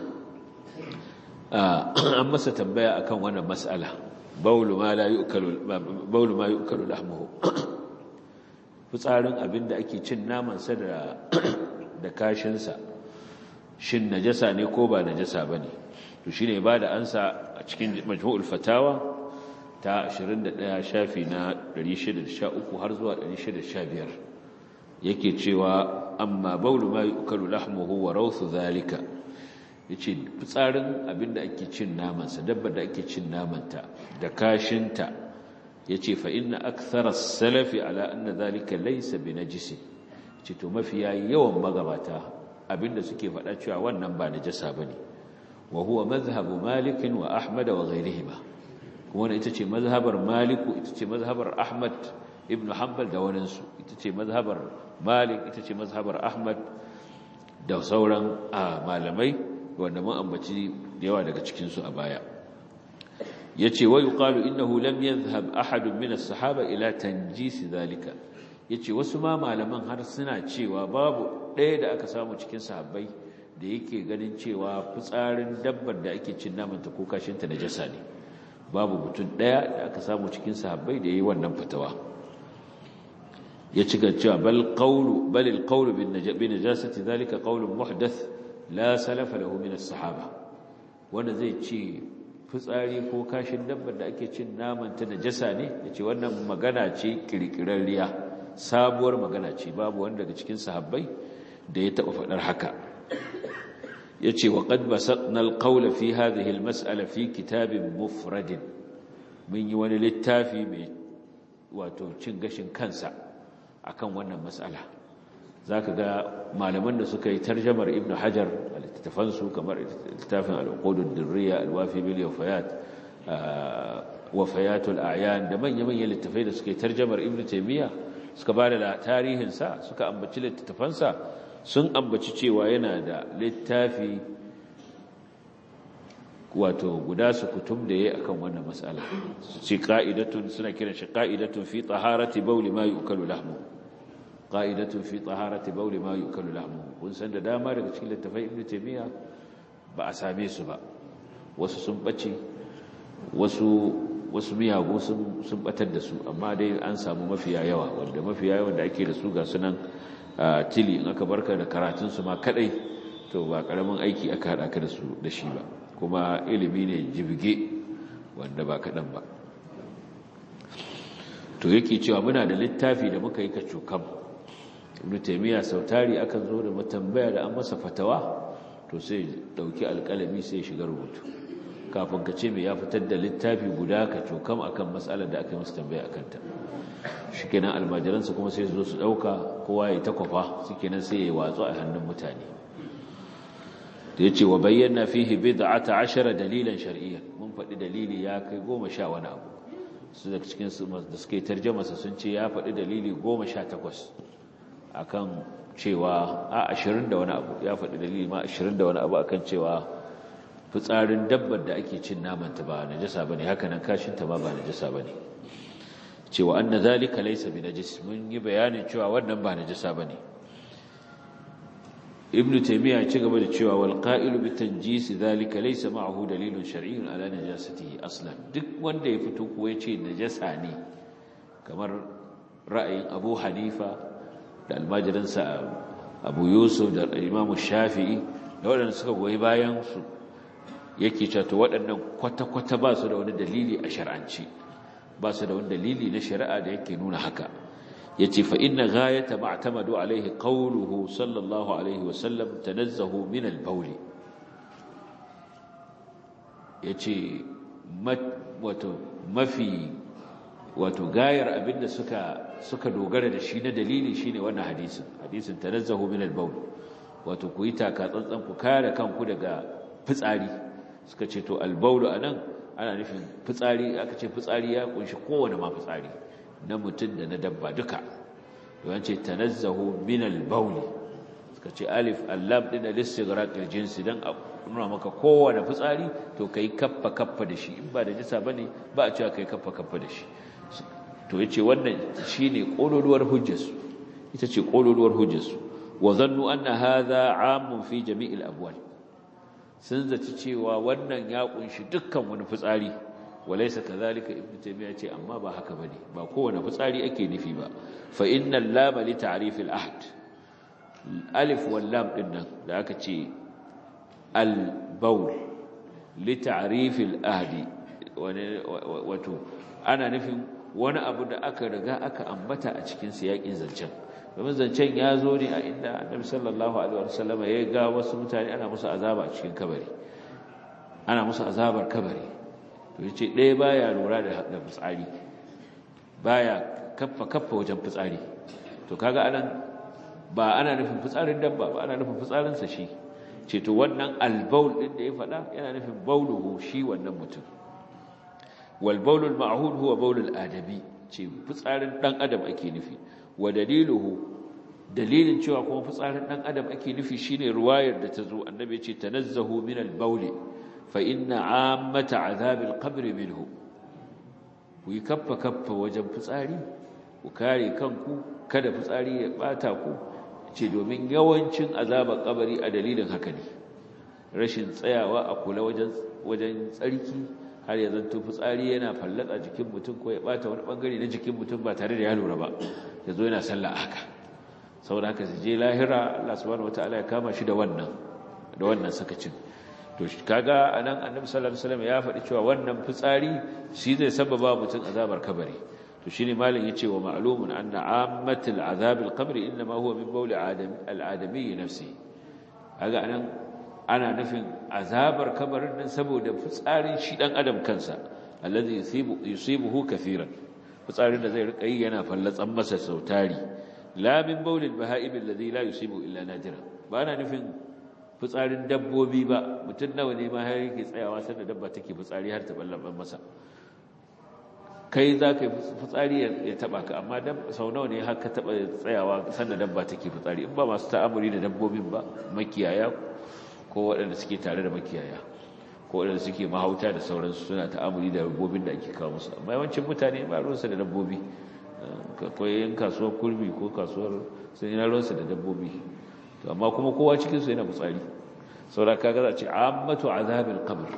an masa tambaya akan wannan mas'ala baulu ma la yu'kalu baulu ma yu'kalu lahmuhu fitsarin abinda ake cin naman sa da da kashin sa shin najasa ne ko ba najasa bane to shine ba da ansa a cikin majmu'ul fatawa ta ashirin da ɗaya shafi na ɗari shida da sha uku har zuwa ɗari shida da sha biyar yake cewa amma baulu ma yukalu lahmuhu wa rawthu zalika yace fitsarin abinda ake cin naman sa dabba da ake cin namanta da kashinta yace fa inna akthara as-salafi ala anna zalika laysa binajisi ce to mafiya yawan magabata abinda suke faɗa cewa wannan ba najasa bane wa huwa madhhabu Malik wa Ahmad wa ghayrihima kuma ita ce mazhabar Malik ita ce mazhabar Ahmad ibn Hanbal da wannan su ita ce mazhabar Malik ita ce mazhabar Ahmad da sauran malamai wanda mun ambaci yawa daga cikin su a baya yace wa yuqalu innahu lam yadhhab ahad min as-sahaba ila tanjis zalika yace wasu ma malaman har suna cewa babu ɗaya da aka samu cikin sahabbai da yake ganin cewa fitsarin dabbar da ake cin namanta ko kashinta najasa ne babu mutum daya da aka samu cikin sahabbai da yayi wannan fatawa ya ci cewa bal qawlu bal al qawlu bin najasati zalika qawlun muhdath la salafa lahu min as-sahaba wanda zai ce fitsari ko kashin dabbar da ake cin naman ta najasa ne yace wannan magana ce kirkirarriya sabuwar magana ce babu wanda daga cikin sahabbai da ya taba fadar haka yace wa qad basatna al-qawl fi hadhihi al-mas'ala fi kitabin mufrad mun yi wani littafi mai wato cin gashin kansa akan wannan mas'ala zaka ga malaman da suka yi tarjumar ibnu hajar al-littafan su kamar littafin al-uqud ad-durriya al-wafi bil wafayat wafayatul a'yan da manyan manyan littafai da suka yi tarjumar ibnu taymiya suka bada da tarihin sa suka ambaci littafan sa sun ambaci cewa yana da littafi wato guda su kutum da yayi akan wannan mas'ala su ce qa'idatun suna kiran shi qa'idatun fi taharati bawli ma yukalu lahmu qa'idatun fi taharati bawli ma yukalu lahmu kun san da dama daga cikin littafai ibnu taymiya ba a same su ba wasu sun bace wasu wasu miyago sun sun batar da su amma dai an samu mafiya yawa wanda mafiya yawan da ake da su ga sunan tili in aka barka da karatunsu ma kadai to ba karamin aiki aka hada ka da su da shi ba kuma ilimi ne jibge wanda ba kadan ba to yake cewa muna da littafi da muka yi kacukam ibnu taymiya sautari akan zo da matambaya da an masa fatawa to sai dauki alƙalami sai shiga rubutu kafin ka ce me ya fitar da littafi guda kacukam akan mas'alar da aka yi masa tambaya akan ta shikenan almajiransa kuma sai zo su dauka kowa ya takwafa shikenan sai ya watsu a hannun mutane da yace wa bayyana fihi bid'ata ashara dalilan shar'iyyan mun faɗi dalili ya kai goma sha wani abu su daga cikin su da suke tarjuma sa sun ce ya faɗi dalili goma sha takwas akan cewa a ashirin da wani abu ya faɗi dalili ma ashirin da wani abu akan cewa fitsarin dabbar da ake cin naman ta ba najasa bane haka nan kashin ta ma ba najasa bane cewa anna zalika laysa binajis mun yi bayanin cewa wannan ba najasa bane ibnu taymiya ci gaba da cewa wal qa'ilu bi tanjis zalika laysa ma'ahu dalilun shar'iyyun ala najasatihi aslan duk wanda ya fito ko yace najasa ne kamar ra'ayin Abu Hanifa da almajiransa Abu Yusuf da Imam Shafi'i da waɗanda suka goyi bayan su yake cewa to waɗannan kwata-kwata ba su da wani dalili a shar'anci ba su da wani dalili na shari'a da yake nuna haka yace fa inna ghayata ma'tamadu alaihi qawluhu sallallahu alaihi wasallam tanazzahu min al-bawl yace wato mafi wato gayar abinda suka suka dogara da shi na dalili shine wannan hadisin hadisin tanazzahu min al-bawl wato ku yi taka tsantsan ku kare kanku daga fitsari suka ce to al-bawl anan ana nufin fitsari aka ce fitsari ya kunshi kowane ma fitsari na mutum da na dabba duka yawan ce tanazzahu min al-bawl suka ce alif al-lam din al-istighraq al-jinsi dan nuna maka kowane fitsari to kai kaffa kaffa da shi in ba da jisa bane ba a cewa kai kaffa kaffa da shi to yace wannan shine kololuwar hujjarsu ita ce kololuwar hujjarsu wa zannu anna hadha 'amun fi jami'il abwal sun zaci cewa wannan ya kunshi dukkan wani fitsari walaysa kadhalika ibnu taymiya ce amma ba haka bane ba kowane fitsari ake nufi ba fa innal lam li ta'rif al ahd alif wal lam din nan da aka ce al bawl li ta'rif al ahd wato ana nufin wani abu da aka riga aka ambata a cikin siyakin zancen domin zancen ya zo ne a inda annabi sallallahu alaihi wasallam ya ga wasu mutane ana musu azaba a cikin kabari ana musu azabar kabari to yace ɗaya baya lura da da fitsari baya kaffa kaffa wajen fitsari to kaga anan ba ana nufin fitsarin dabba ba ana nufin fitsarin sa shi ce to wannan albaul din da ya faɗa yana nufin bauluhu shi wannan mutum wal baulul ma'hud huwa baulul adami ce fitsarin dan adam ake nufi wa daliluhu dalilin cewa kuma fitsarin dan adam ake nufi shine ruwayar da ta zo annabi ya ce tanazzahu min al-bawl fa inna 'ammata 'adhab al-qabr minhu ku yi kaffa kaffa wajen fitsari ku kare kanku kada fitsari ya bata ku ce domin yawancin azabar kabari a dalilin haka ne rashin tsayawa a kula wajen wajen tsarki har ya zanto fitsari yana fallatsa jikin mutum ko ya bata wani bangare na jikin mutum ba tare da ya lura ba ya zo yana sallah haka saboda haka su je lahira Allah subhanahu wataala ya kama shi da wannan da wannan sakacin to kaga anan annabi sallallahu alaihi wasallam ya faɗi cewa wannan fitsari shi zai sababa mutum azabar kabari to shine malin yace wa ma'lumun anna ammatul azab al-qabr inma huwa min bawl adam al-adami nafsi kaga anan ana nufin azabar kabarin nan saboda fitsarin shi dan adam kansa allazi yusibu yusibuhu kaseeran fitsarin da zai rika yi yana fallatsan masa sautari la min bawl al-baha'im alladhi la yusibu illa nadira ba ana nufin fitsarin dabbobi ba mutum nawa ne ma har yake tsayawa sanda dabba take fitsari har ta ballaban masa kai za ka yi fitsari ya taba ka amma sau nawa ne har ka taba tsayawa sanda dabba take fitsari in ba masu ta'amuri da dabbobin ba makiyaya ko waɗanda suke tare da makiyaya ko waɗanda suke mahauta da sauransu suna ta'amuri da dabbobin da ake kawo musu amma yawancin mutane ba ruwansa da dabbobi akwai yin kasuwar kurmi ko kasuwar sun yana ruwansa da dabbobi amma kuma kowa cikinsu yana fitsari saboda kaga za a ce ammatu azabil qabr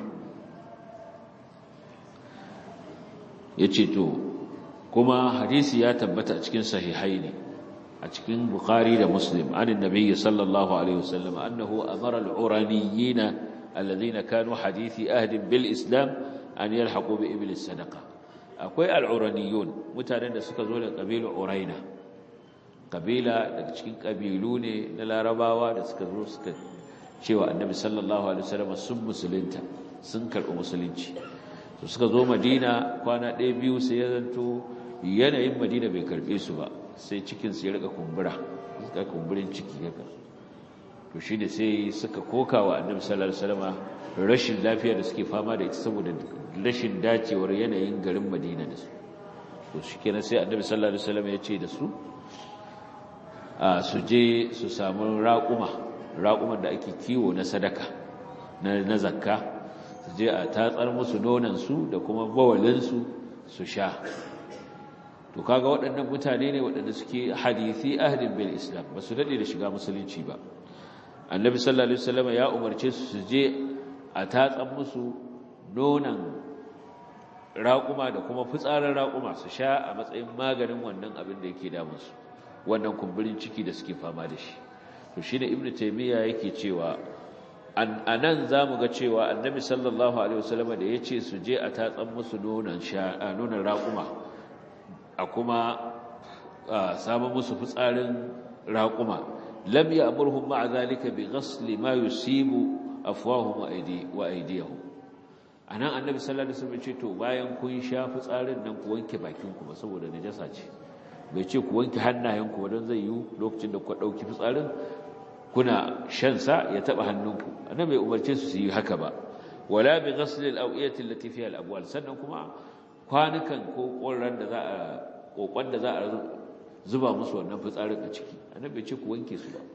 yace to kuma hadisi ya tabbata a cikin sahihaini a cikin bukhari da muslim anin nabiyyi sallallahu alaihi wasallam annahu amara al-uraniyyin alladhina kanu hadithi ahdin bil islam an yalhaqu bi iblis sadaqa akwai al-uraniyun mutanen da suka zo da kabilar uraina kabila daga cikin kabilu ne na larabawa da suka zo suka cewa annabi sallallahu alaihi wasallam sun musulunta sun karɓi musulunci to suka zo madina kwana ɗaya biyu sai ya zanto yanayin madina bai karɓe su ba sai cikin su ya rika kumbura suka kumburin ciki haka to shine sai suka koka wa annabi sallallahu alaihi wasallam rashin lafiya da suke fama da ita saboda rashin dacewar yanayin garin madina da su to shikenan sai annabi sallallahu alaihi wasallam ya ce da su su je su samu raƙuma raƙuman da ake kiwo na sadaka na zakka su je a tatsar musu nonansu da kuma bawalinsu su sha to kaga waɗannan mutane ne waɗanda suke hadisi ahdin bil islam ba su daɗe da shiga musulunci ba annabi sallallahu alaihi wasallam ya umarce su su je a tatsar musu nonan raƙuma da kuma fitsarin raƙuma su sha a matsayin maganin wannan abin da yake damunsu wannan kumburin ciki da suke fama da shi to shine ibnu taymiya yake cewa anan zamu ga cewa annabi sallallahu alaihi wasallam da yace su je a tatsan musu nonon sha nonon raquma a kuma samu musu fitsarin raquma lam ya'murhum ma'a zalika bi ghasli ma yusibu afwahum wa aydi wa aydihim anan annabi sallallahu alaihi wasallam ya ce to bayan kun sha fitsarin nan ku wanke bakin ku ba saboda najasa ce bai ce ku wanke hannayenku wadon zai yi lokacin da ku ɗauki fitsarin kuna shansa ya taɓa hannunku annan bai umarce su su yi haka ba wala bi ghasl al-awiyati allati fiha al-abwal sannan kuma kwanukan ko ƙorran da za a kokon da za a zuba musu wannan fitsarin a ciki annan bai ce ku wanke su ba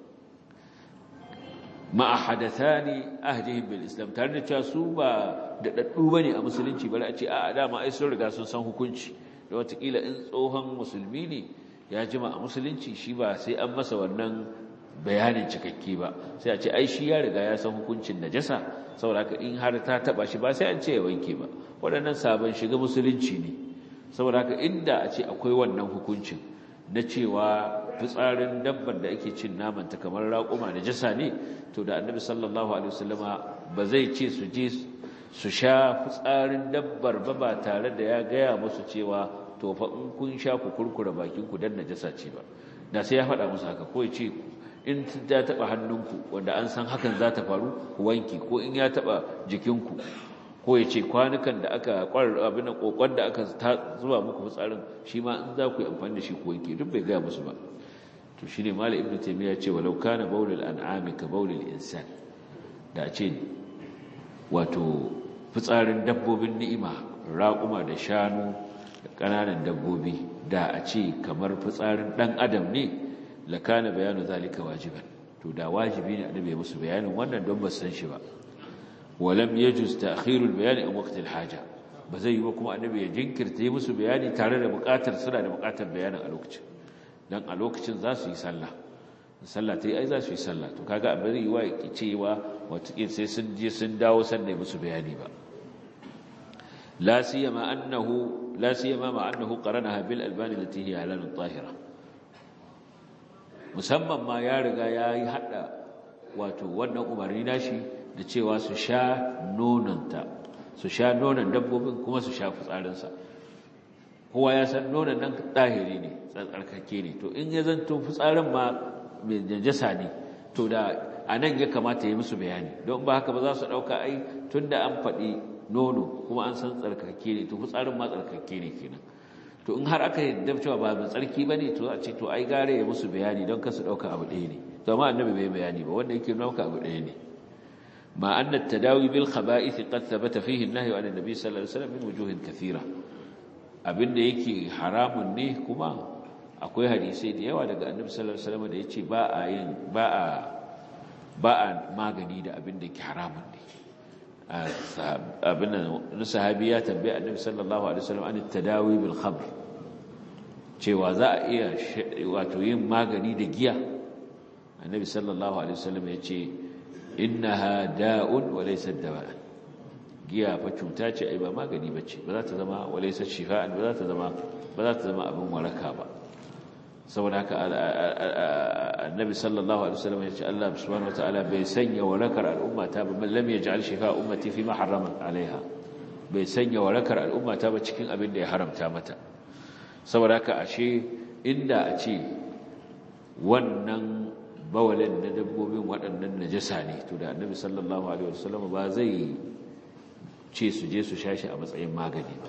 ma'a hadathani ahdihim bil islam tare da cewa su ba da daddu bane a musulunci bari a ce a dama ai sun riga sun san hukunci da watakila in tsohon musulmi ne ya jima a musulunci shi ba sai an masa wannan bayanin cikakke ba sai a ce ai shi ya riga ya san hukuncin najasa saboda haka in har ta taba shi ba sai an ce ya wanke ba waɗannan sabon shiga musulunci ne saboda haka inda a ce akwai wannan hukuncin na cewa fitsarin dabbar da ake cin naman ta kamar raƙuma najasa ne to da annabi sallallahu alaihi wasallama ba zai ce su je su sha fitsarin dabbar ba ba tare da ya gaya musu cewa to fa in kun sha ku kurkura bakin ku dan najasa ce ba da sai ya faɗa musu haka ko ya ce in ta taba hannunku wanda an san hakan za ta faru ku wanki ko in ya taba jikinku ko ya ce kwanukan da aka kwar abin kokon da aka zuba muku fitsarin shi ma in za ku yi amfani da shi ku wanke duk bai gaya musu ba to shine malam ibnu taymiya ya ce walau kana bawlul an'ami ka bawlil insan da ce wato fitsarin dabbobin ni'ima raƙuma da shanu da ƙananan dabbobi da a ce kamar fitsarin ɗan adam ne lakana bayanu zalika wajiban to da wajibi ne annabi ya musu bayanin wannan don ba san shi ba walam yajuz ta'khirul bayani an waqtil haja ba zai yi ba kuma annabi ya jinkirta yi musu bayani tare da buƙatar suna da buƙatar bayanin a lokacin dan a lokacin za su yi sallah sallah ta yi ai za su yi sallah to kaga abin yi wa cewa wataƙil sai sun je sun dawo sannan musu bayani ba la siyama annahu la siyama ma annahu qaranaha bil alban allati hiya halalun tahira musamman ma ya riga ya yi hada wato wannan umarni nashi da cewa su sha nonanta su sha nonon dabbobin kuma su sha fitsarinsa kowa ya san nonon nan ɗahiri ne tsarkake ne to in ya zanto fitsarin ma mai najasa ne to da a nan ya kamata ya musu bayani don ba haka ba za su ɗauka ai tun da an faɗi nono kuma an san tsarkake ne to fitsarin ma tsarkake ne kenan to in har aka yadda cewa ba mai tsarki ba ne to a ce to ai gare ya musu bayani don kasu ɗauka abu ɗaya ne to amma annabi bai bayani ba wanda yake ɗauka abu ɗaya ne ma anna tadawi bil khaba'ith qad thabata fihi an-nahy an an-nabi sallallahu alaihi wasallam min wujuhin kathira abinda yake haramun ne kuma akwai hadisi da yawa daga annabi sallallahu alaihi wasallam da yace ba a yin ba a ba a magani da abinda yake haramun ne abin nan sahabi ya tambaye annabi sallallahu alaihi wasallam an tadawi bil khamr cewa za a iya wato yin magani da giya annabi sallallahu alaihi wasallam ya ce innaha da'un wa laysat dawa'an giya fa cuta ce ai ba magani bace ba za ta zama wa laysat shifa'an ba za ta zama ba za ta zama abin waraka ba saboda haka annabi sallallahu alaihi wasallam ya ce Allah subhanahu wataala bai sanya warakar al'umma ta ba lam yaj'al shifa ummati fi ma harrama alaiha bai sanya warakar al'umma ta ba cikin abin da ya haramta mata saboda haka ashe inda a ce wannan bawalin da dabbobin waɗannan najasa ne to da annabi sallallahu alaihi wasallam ba zai ce su je su shashi a matsayin magani ba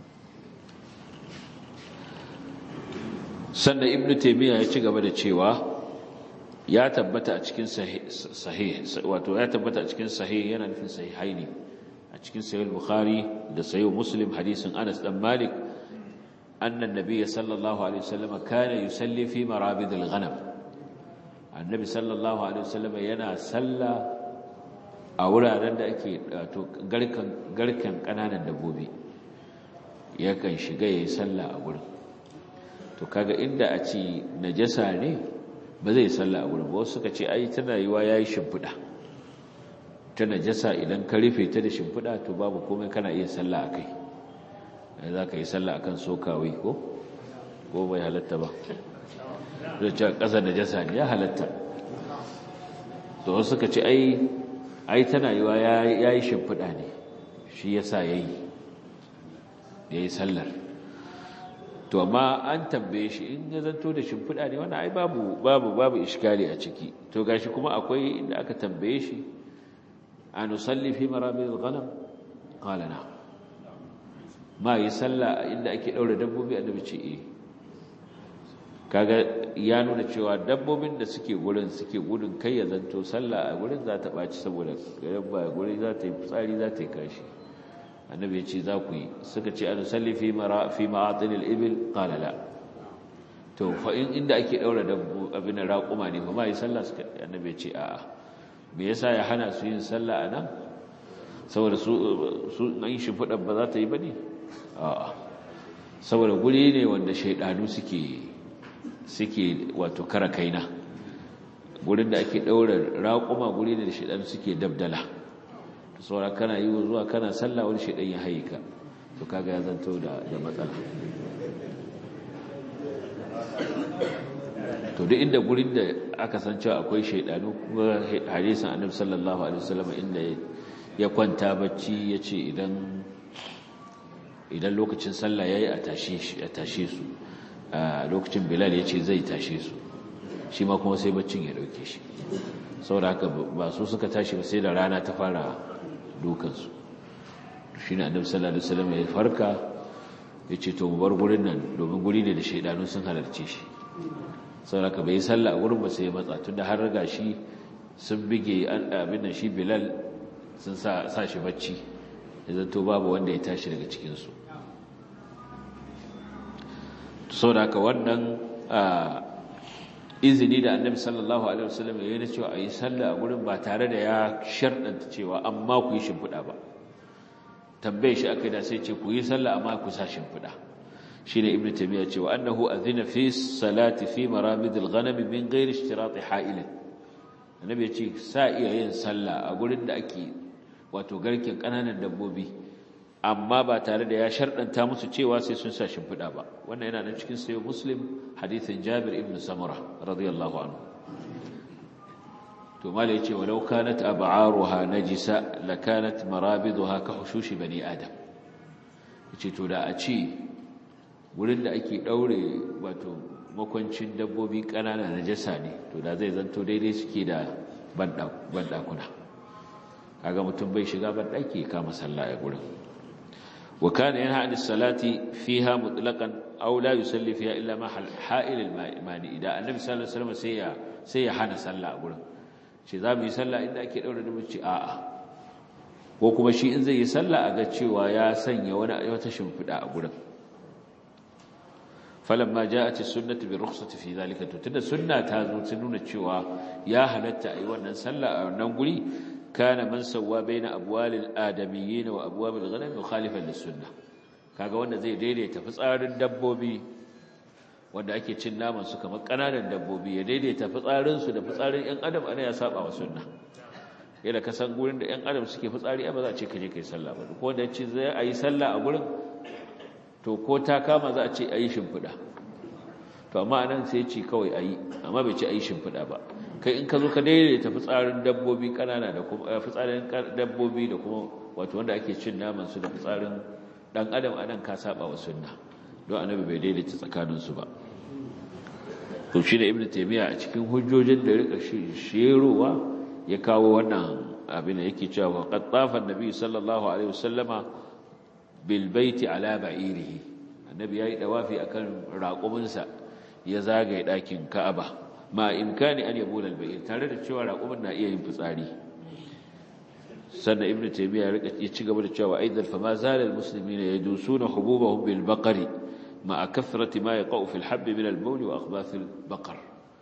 sannan ibnu taymiya ya ci gaba da cewa ya tabbata a cikin sahih wato ya tabbata a cikin sahih yana nufin sahihaini a cikin sahih bukhari da sahih muslim hadisin Anas dan Malik anna an-nabiy sallallahu alaihi wasallam kana yusalli fi marabid al-ghanam annabi sallallahu alaihi wasallam yana salla a wuraren da ake wato garkan garkan kananan dabbobi yakan shiga yayin salla a gurin to kaga inda a ci najasa ne ba zai salla a wurin ba wasu suka ce ai tana yiwa yayi shimfida ta najasa idan ka rufe ta da shimfida to babu komai kana iya salla akai ai zaka yi salla akan sokawai ko ko bai halatta ba zai ce kasa najasa ne ya halatta to wasu suka ce ai ai tana yiwa yayi shimfida ne shi yasa yayi yayi sallar to amma an tambaye shi in ya zanto da shimfiɗa ne wannan ai babu babu babu iskali a ciki to gashi kuma akwai inda aka tambaye shi an usalli fi marabid al-ghanam qala na ma yi salla inda ake daura dabbobi annabi ce eh kaga ya nuna cewa dabbobin da suke gurin suke gudun kai ya zanto salla a gurin za ta baci saboda dabba gurin za ta yi fitsari za ta yi kashi annabi ya ce za ku yi suka ce an salli fi mara fi ma'atin al-ibil qala la to fa in inda ake daura dabbu abin raquma ne fa mai sallah suka annabi ya ce a'a me yasa ya hana su yin sallah anan saboda su su nan shi fudan ba za ta yi bane a'a saboda guri ne wanda shaydanu suke suke wato kara kaina gurin da ake daura raquma guri ne da shaydanu suke dabdala saura kana yi zuwa kana sallah wani shedan ya haika to kaga ya zanto da da matsala to duk inda gurin da aka san cewa akwai shedanu kuma hadisin annabi sallallahu alaihi wasallam inda ya kwanta bacci yace idan idan lokacin sallah yayi a tashe shi a tashe su a lokacin bilal yace zai tashe su shi ma kuma sai baccin ya dauke shi saboda haka ba su suka tashi ba sai da rana ta fara dukansu shi ne annabi sallallahu alaihi wasallam ya farka ya ce to bar gurin nan domin guri ne da shaidanu sun halarce shi saboda bai yi sallah a gurin ba sai ya matsa tunda har riga shi sun bige abin nan shi bilal sun sa sa shi bacci ya zanto babu wanda ya tashi daga cikin su saboda haka wannan izini da annabi sallallahu alaihi wasallam ya yi cewa ayi sallah a gurin ba tare da ya sharɗanta cewa amma ku yi shimfiɗa ba tambaye shi akai da sai ce ku yi sallah amma ku sa shimfiɗa shine ibnu taymiya cewa annahu azina fi salati fi maramid al-ghanam min ghairi ishtirat ha'il annabi ya ce sa iya yin sallah a gurin da ake wato garken kananan dabbobi amma ba tare da ya sharɗanta musu cewa sai sun sa shimfiɗa ba. Wannan yana nan cikin sayo Muslim hadithin Jabir ibn Samura radiyallahu anhu. To mala yace walau kanat ab'aruha najisa lakanat marabiduha ka hushushi bani adam. Yace to da a ce wurin da ake daure wato makwancin dabbobi kanana najasa ne, to da zai zanto daidai suke da bandakuna. Kaga mutum bai shiga bandaki kama sallah a gurin. Wa kana yanha an salati fiha mutlaqan aw la yusalli fiha illa ma ha'il al-mani. Da annabi sallallahu alaihi wasallam sai ya sai ya hana sallah a gurin. Ce za mu yi sallah inda ake daura da mace a'a, ko kuma shi in zai yi sallah a ga cewa ya sanya wani wata shimfiɗa a gurin. falamma ja'at as-sunnatu bi rukhsati fi dhalika, to tunda sunna ta zo ta nuna cewa ya halatta ayi wannan sallah a wannan guri, kana man sawwa baina abwalil adamiyyin wa abwabil ghanam mukhalifan lis-sunnah. Kaga wanda zai daidaita fitsarin dabbobi wanda ake cin naman su kamar kananan dabbobi, ya daidaita fitsarinsu da fitsarin ‘yan adam ana ya saba wa sunna. Yadda ka san gurin da ‘yan adam suke fitsari ba za a ce ka je ka yi sallah ba, ko da ce zai a yi sallah a gurin, to ko ta kama za a ce a yi shimfiɗa. To amma nan sai ce kawai a yi, amma bai ce a yi shimfiɗa ba. Kai in ka zo ka daidaita fitsarin dabbobi kanana da kuma fitsarin dabbobi da kuma wato wanda ake cin naman su da fitsarin ɗan adam a nan ka saba wa sunna. Don annabi bai daidaita tsakaninsu ba. To shi da Ibn Taymiyyah a cikin hujjojin da rika sherowa ya kawo wannan abin da yake cewa qad tafa annabi sallallahu alaihi wasallama bil baiti ala ba'irihi. Annabi yayi dawafi akan raƙuminsa ya zagaye ɗakin Ka'aba ma imkani an yabula al ba'ir, tare da cewa raƙumin na iya yin fitsari. Sannan Ibn Taymiyyah ya ci gaba da cewa aidan fa ma zala al muslimina yadusuna hububahum bil baqari مع كثرة ما يقع في الحب من البول وأخباث البقر.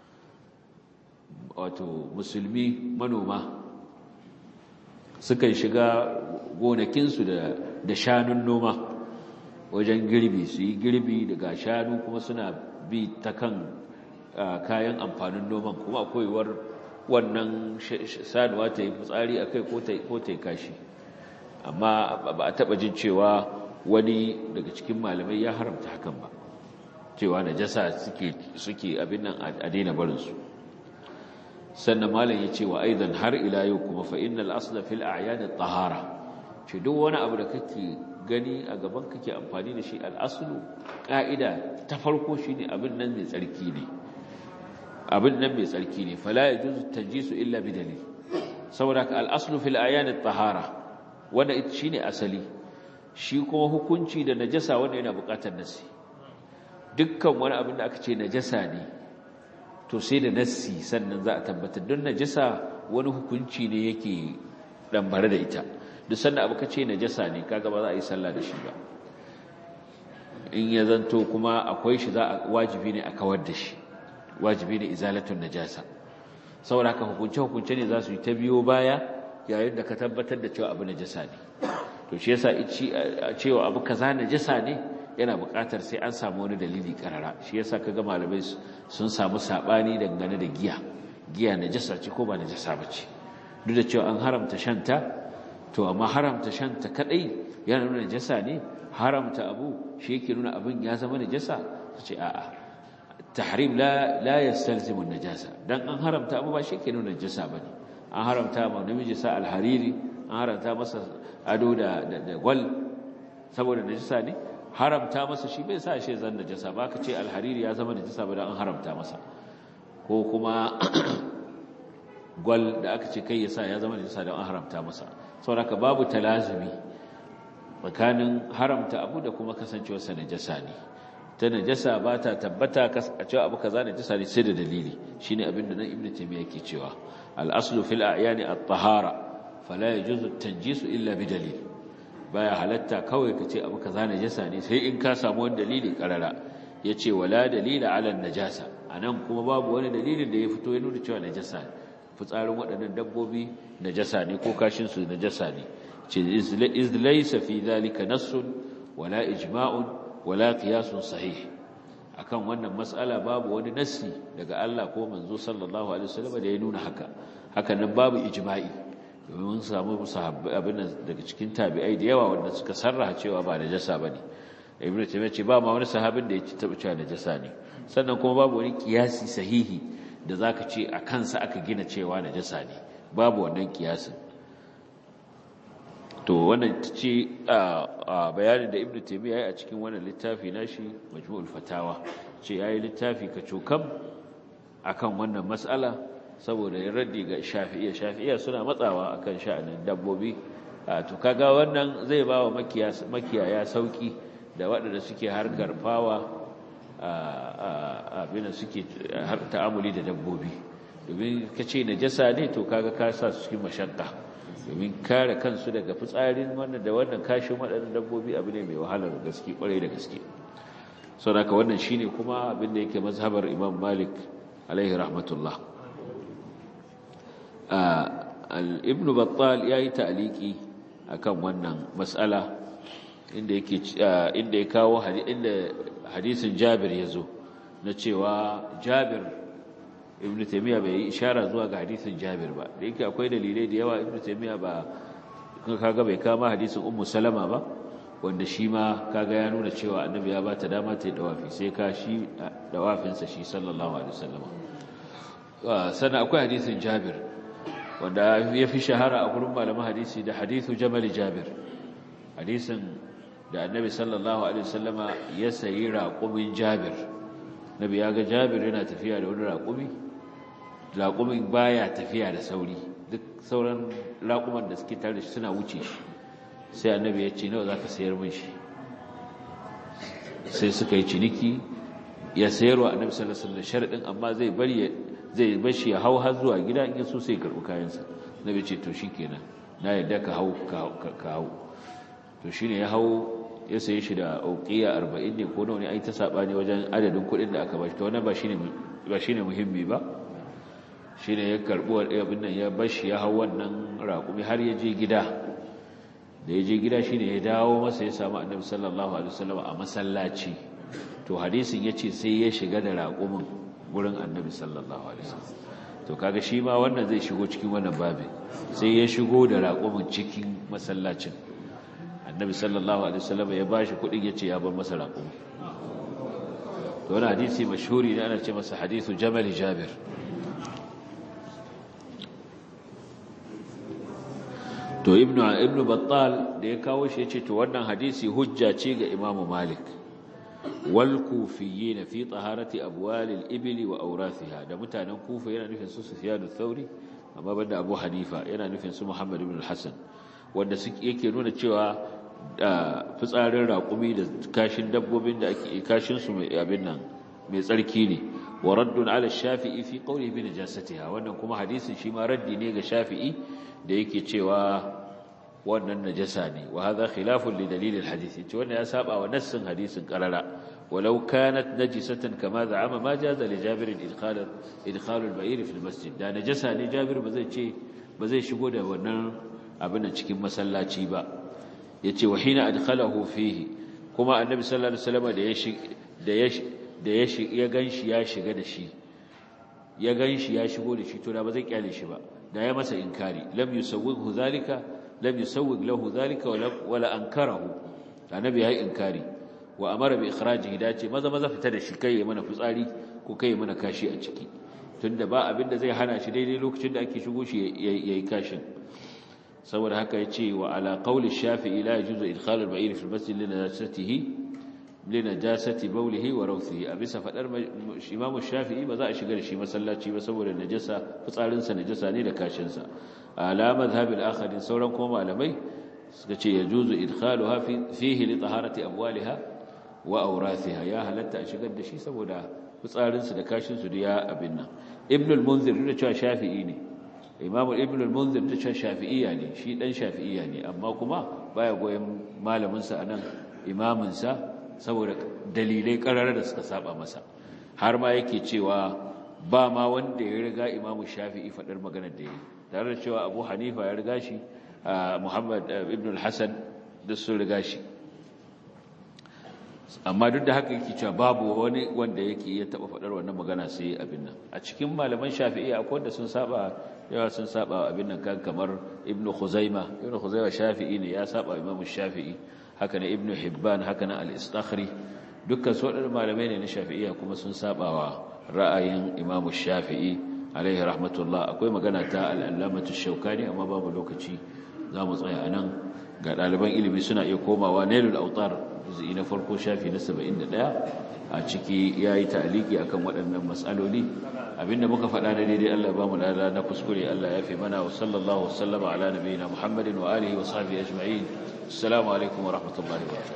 wato musulmi manoma sukan shiga gonakinsu da da shanun noma wajen girbi, su yi girbi daga shanu kuma suna bi ta kan kayan amfanin noman, kuma akwai war wannan sanuwa ta yi fitsari akai ko ta ko ta yi kashi. Amma ba a taba jin cewa wani daga cikin malamai ya haramta hakan ba, cewa najasa suke suke abin nan a daina barin su. Sannan malam ya ce wa aidan har ila yau kuma fa innal asla fil a'yan at-tahara, ce duk wani abu da kake gani a gaban kake amfani da shi, al-aslu ka'ida ta farko shine abin nan mai tsarki ne, abin nan mai tsarki ne, fala yajuzu tanjisu illa bi dalil. saboda ka al-aslu fil a'yan at-tahara wanda shine asali. Shi kuma hukunci da najasa wanda yana buƙatar nasi. Dukkan wani abin da aka ce najasa ne, to sai da nasi sannan za a tabbatar. Don najasa wani hukunci ne yake dambare da ita. Duk sannan abu ka ce najasa ne, kaga ba za a yi sallah da shi ba. In ya zanto kuma akwai shi, za a wajibi ne a kawar da shi, wajibi ne izalatun najasa. saboda haka hukunce hukunce ne za su yi ta biyo baya yayin da ka tabbatar da cewa abu najasa ne. To shi yasa cewa abu kaza najasa ne yana buƙatar sai an samu wani dalili karara. Shi yasa kaga malamai sun samu sabani dangane da giya. Giya najasa ce ko ba najasa bace? Duk da cewa an haramta shanta, to amma haramta shanta kadai yana nuna najasa ne? Haramta abu shi yake nuna abin ya zama najasa? Kace a'a. Tahrim la la yastalzimu najasa. Dan an haramta abu ba shi yake nuna najasa bane. An haramta ma namiji sa alhariri, an haramta masa ado da da gwal saboda najasa ne. Haramta masa shi bai sa shi zan najasa ba, ka ce alhariri ya zama najasa ba dan an haramta masa. Ko kuma gwal da aka ce kai ya sa ya zama najasa dan an haramta masa. Saboda haka babu talazumi tsakanin haramta abu da kuma kasancewar sa najasa ne. Ta najasa ba ta tabbata a cewa abu kaza najasa ne sai da dalili. Shine abin da nan Ibn Taymiyyah yake cewa al-aslu fil a'yani at-tahara fala yajuzu at-tanjisu illa bi dalil. Baya halatta kawai ka ce abu kaza najasa ne sai in ka samu wani dalili karara. Yace wala dalila ala najasa, anan kuma babu wani dalilin da ya fito ya nuna cewa najasa ne. Fitsarin waɗannan dabbobi najasa ne ko kashin su najasa ne. Ce iz laysa fi dhalika nassun wala ijma'un wala qiyasun sahih. Akan wannan mas'ala babu wani nassi daga Allah ko manzo sallallahu alaihi wasallam da ya nuna haka. Haka nan babu ijma'i, domin samu sahabbai abin daga cikin tabi'ai da yawa wanda suka sarraha cewa ba najasa bane ibnu taymiyyah ce ba ma wani sahabin da ya taba cewa najasa ne sannan kuma babu wani kiyasi sahihi da zaka ce a kansa aka gina cewa najasa ne babu wannan kiyasin to wannan ce a bayanin da ibnu taymiyyah yayi a cikin wannan littafi nashi majmu'ul fatawa ce yayi littafi ka cokam akan wannan mas'ala saboda ya raddi ga shafi'iyya shafi'iyya suna matsawa akan sha'anin dabbobi to kaga wannan zai bawa makiyaya sauki da waɗanda suke harkar fawa abin da suke har ta'amuli da dabbobi domin kace najasa ne to kaga ka sa su cikin mashakka domin kare kansu daga fitsarin wannan da wannan kashin waɗannan dabbobi abu ne mai wahalar gaske kwarai da gaske saboda wannan shine kuma abin da yake mazhabar Imam Malik alaihi rahmatullah Ibn Battal yayi ta'aliki akan wannan mas'ala inda yake inda ya kawo inda hadisin Jabir yazo na cewa Jabir Ibn Taymiyyah bai yi ishara zuwa ga hadisin Jabir ba da yake akwai dalilai da yawa Ibn Taymiyyah ba kaga bai kama hadisin Ummu Salama ba wanda shi ma kaga ya nuna cewa Annabi ya bata dama ta yi dawafi sai ka shi dawafinsa shi sallallahu alaihi wasallam sannan akwai hadisin Jabir wanda ya fi shahara a gurin malaman hadisi da hadithu Jamal Jabir hadisin da Annabi sallallahu alaihi wasallama ya sayi raƙumin Jabir Nabi ya ga Jabir yana tafiya da wani raƙumi raƙumin baya tafiya da sauri duk sauran raƙuman da suke tare da shi suna wuce shi sai Annabi ya ce nawa zaka sayar min shi sai suka yi ciniki ya sayarwa Annabi sallallahu alaihi wasallam sharadin amma zai bari zai bashi ya hau har zuwa gida in so sai karɓi kayansa Nabi ce to shikenan na yadda ka hau ka hau to shine ya hau ya saye shi da auqiya arba'in ne ko nawa ne ai ta sabani wajen adadin kuɗin da aka bashi to wannan ba shine ba shine muhimmi ba shine ya karɓi abin nan ya bashi ya hau wannan raƙumi har ya je gida da ya je gida shine ya dawo masa ya samu Annabi sallallahu alaihi wasallam a masallaci to hadisin yace sai ya shiga da raƙumin gurin Annabi sallallahu alaihi wasallam to kaga shi ma wannan zai shigo cikin wannan babin sai ya shigo da raƙumin cikin masallacin Annabi sallallahu alaihi wasallam ya bashi kudin yace ya bar masa raƙumi to wannan hadisi mashhuri ne ana ce masa hadithu Jamal Jabir to ibnu ibnu Battal da ya kawo shi yace to wannan hadisi hujja ce ga Imam Malik wal kufiyyin fi taharati abwal al-ibli wa awrathiha da mutanen Kufa yana nufin su Sufyan al-Thawri amma banda Abu Hanifa yana nufin su Muhammad ibn al-Hasan wanda yake nuna cewa fitsarin raƙumi da kashin dabbobin da ake kashin su mai abin nan mai tsarki ne wa raddun ala Shafi'i fi qawli bi najasatiha wannan kuma hadisin shi ma raddi ne ga Shafi'i da yake cewa wannan najasa ne wa hadha khilafun li dalil al-hadith ce wannan ya saba wa nassin hadisin qarara walau kanat najisatan kama za'ama ma jaza li Jabir idkhal idkhal al-ba'ir fi al-masjid da najasa ne Jabir ba zai ce ba zai shigo da wannan abin da cikin masallaci ba yace wa hina adkhalahu fihi kuma annabi sallallahu alaihi wasallam da ya da ya da ya ya ganshi ya shiga da shi ya ganshi ya shigo da shi to da ba zai kyale shi ba da ya masa inkari lam yusawwighu zalika lam yusawwig lahu zalika wala wala ankarahu annabi ya inkari wa amara bi ikhrajihi dace maza maza fita da shi kai ya mana fitsari ko kai ya mana kashi a ciki tunda ba abinda zai hana shi daidai lokacin da ake shigo shi yayi kashin saboda haka yace wa ala qawli shafi'i la yajuzu idkhal al-ba'ir fi al-masjid li najasatihi li najasati bawlihi wa rawthihi abisa fadar imam shafi'i ba za a shiga da shi masallaci ba saboda najasa fitsarin sa najasa ne da kashin sa ala madhhab al-akharin sauran kuma malamai suka ce yajuzu idkhaluha fihi li taharati abwaliha wa awrathiha ya halatta a shigar da shi saboda fitsarin su da kashin su da ya abin nan ibn al-munzir da cewa shafi'i ne imamu ibn al-munzir da cewa shafi'iyya ne shi dan shafi'iyya ne amma kuma baya goyen malamin sa anan imamin sa saboda dalilai karara da suka saba masa har ma yake cewa ba ma wanda ya riga imamu shafi'i fadar maganar da yake tare da cewa abu hanifa ya riga shi muhammad ibn al-hasan da su riga shi amma duk da haka yake cewa babu wani wanda yake ya taba faɗar wannan magana sai abin nan a cikin malaman shafi'i akwai wanda sun saba yawa sun saba abin nan kan kamar ibnu khuzaima ibnu khuzaima shafi'i ne ya saba imamu shafi'i haka ne ibnu hibban haka ne al-istakhri dukkan su waɗannan malamai ne na shafi'iyya kuma sun saba wa ra'ayin imamu shafi'i alaihi rahmatullah. Akwai magana ta al-allamatu shaukani amma babu lokaci za mu tsaya anan. Ga ɗaliban ilimi suna iya komawa nailul autar juz'i na farko shafi na saba'in da ɗaya a ciki yayi ta'aliki akan waɗannan mas'aloli. Abinda muka faɗa da daidai Allah ba mu lada, na kuskure Allah ya fi mana. Wa sallallahu wasallama ala nabiyyina Muhammadin wa alihi wa sahbihi ajma'in. Assalamu alaikum wa rahmatullahi wa barakatuh.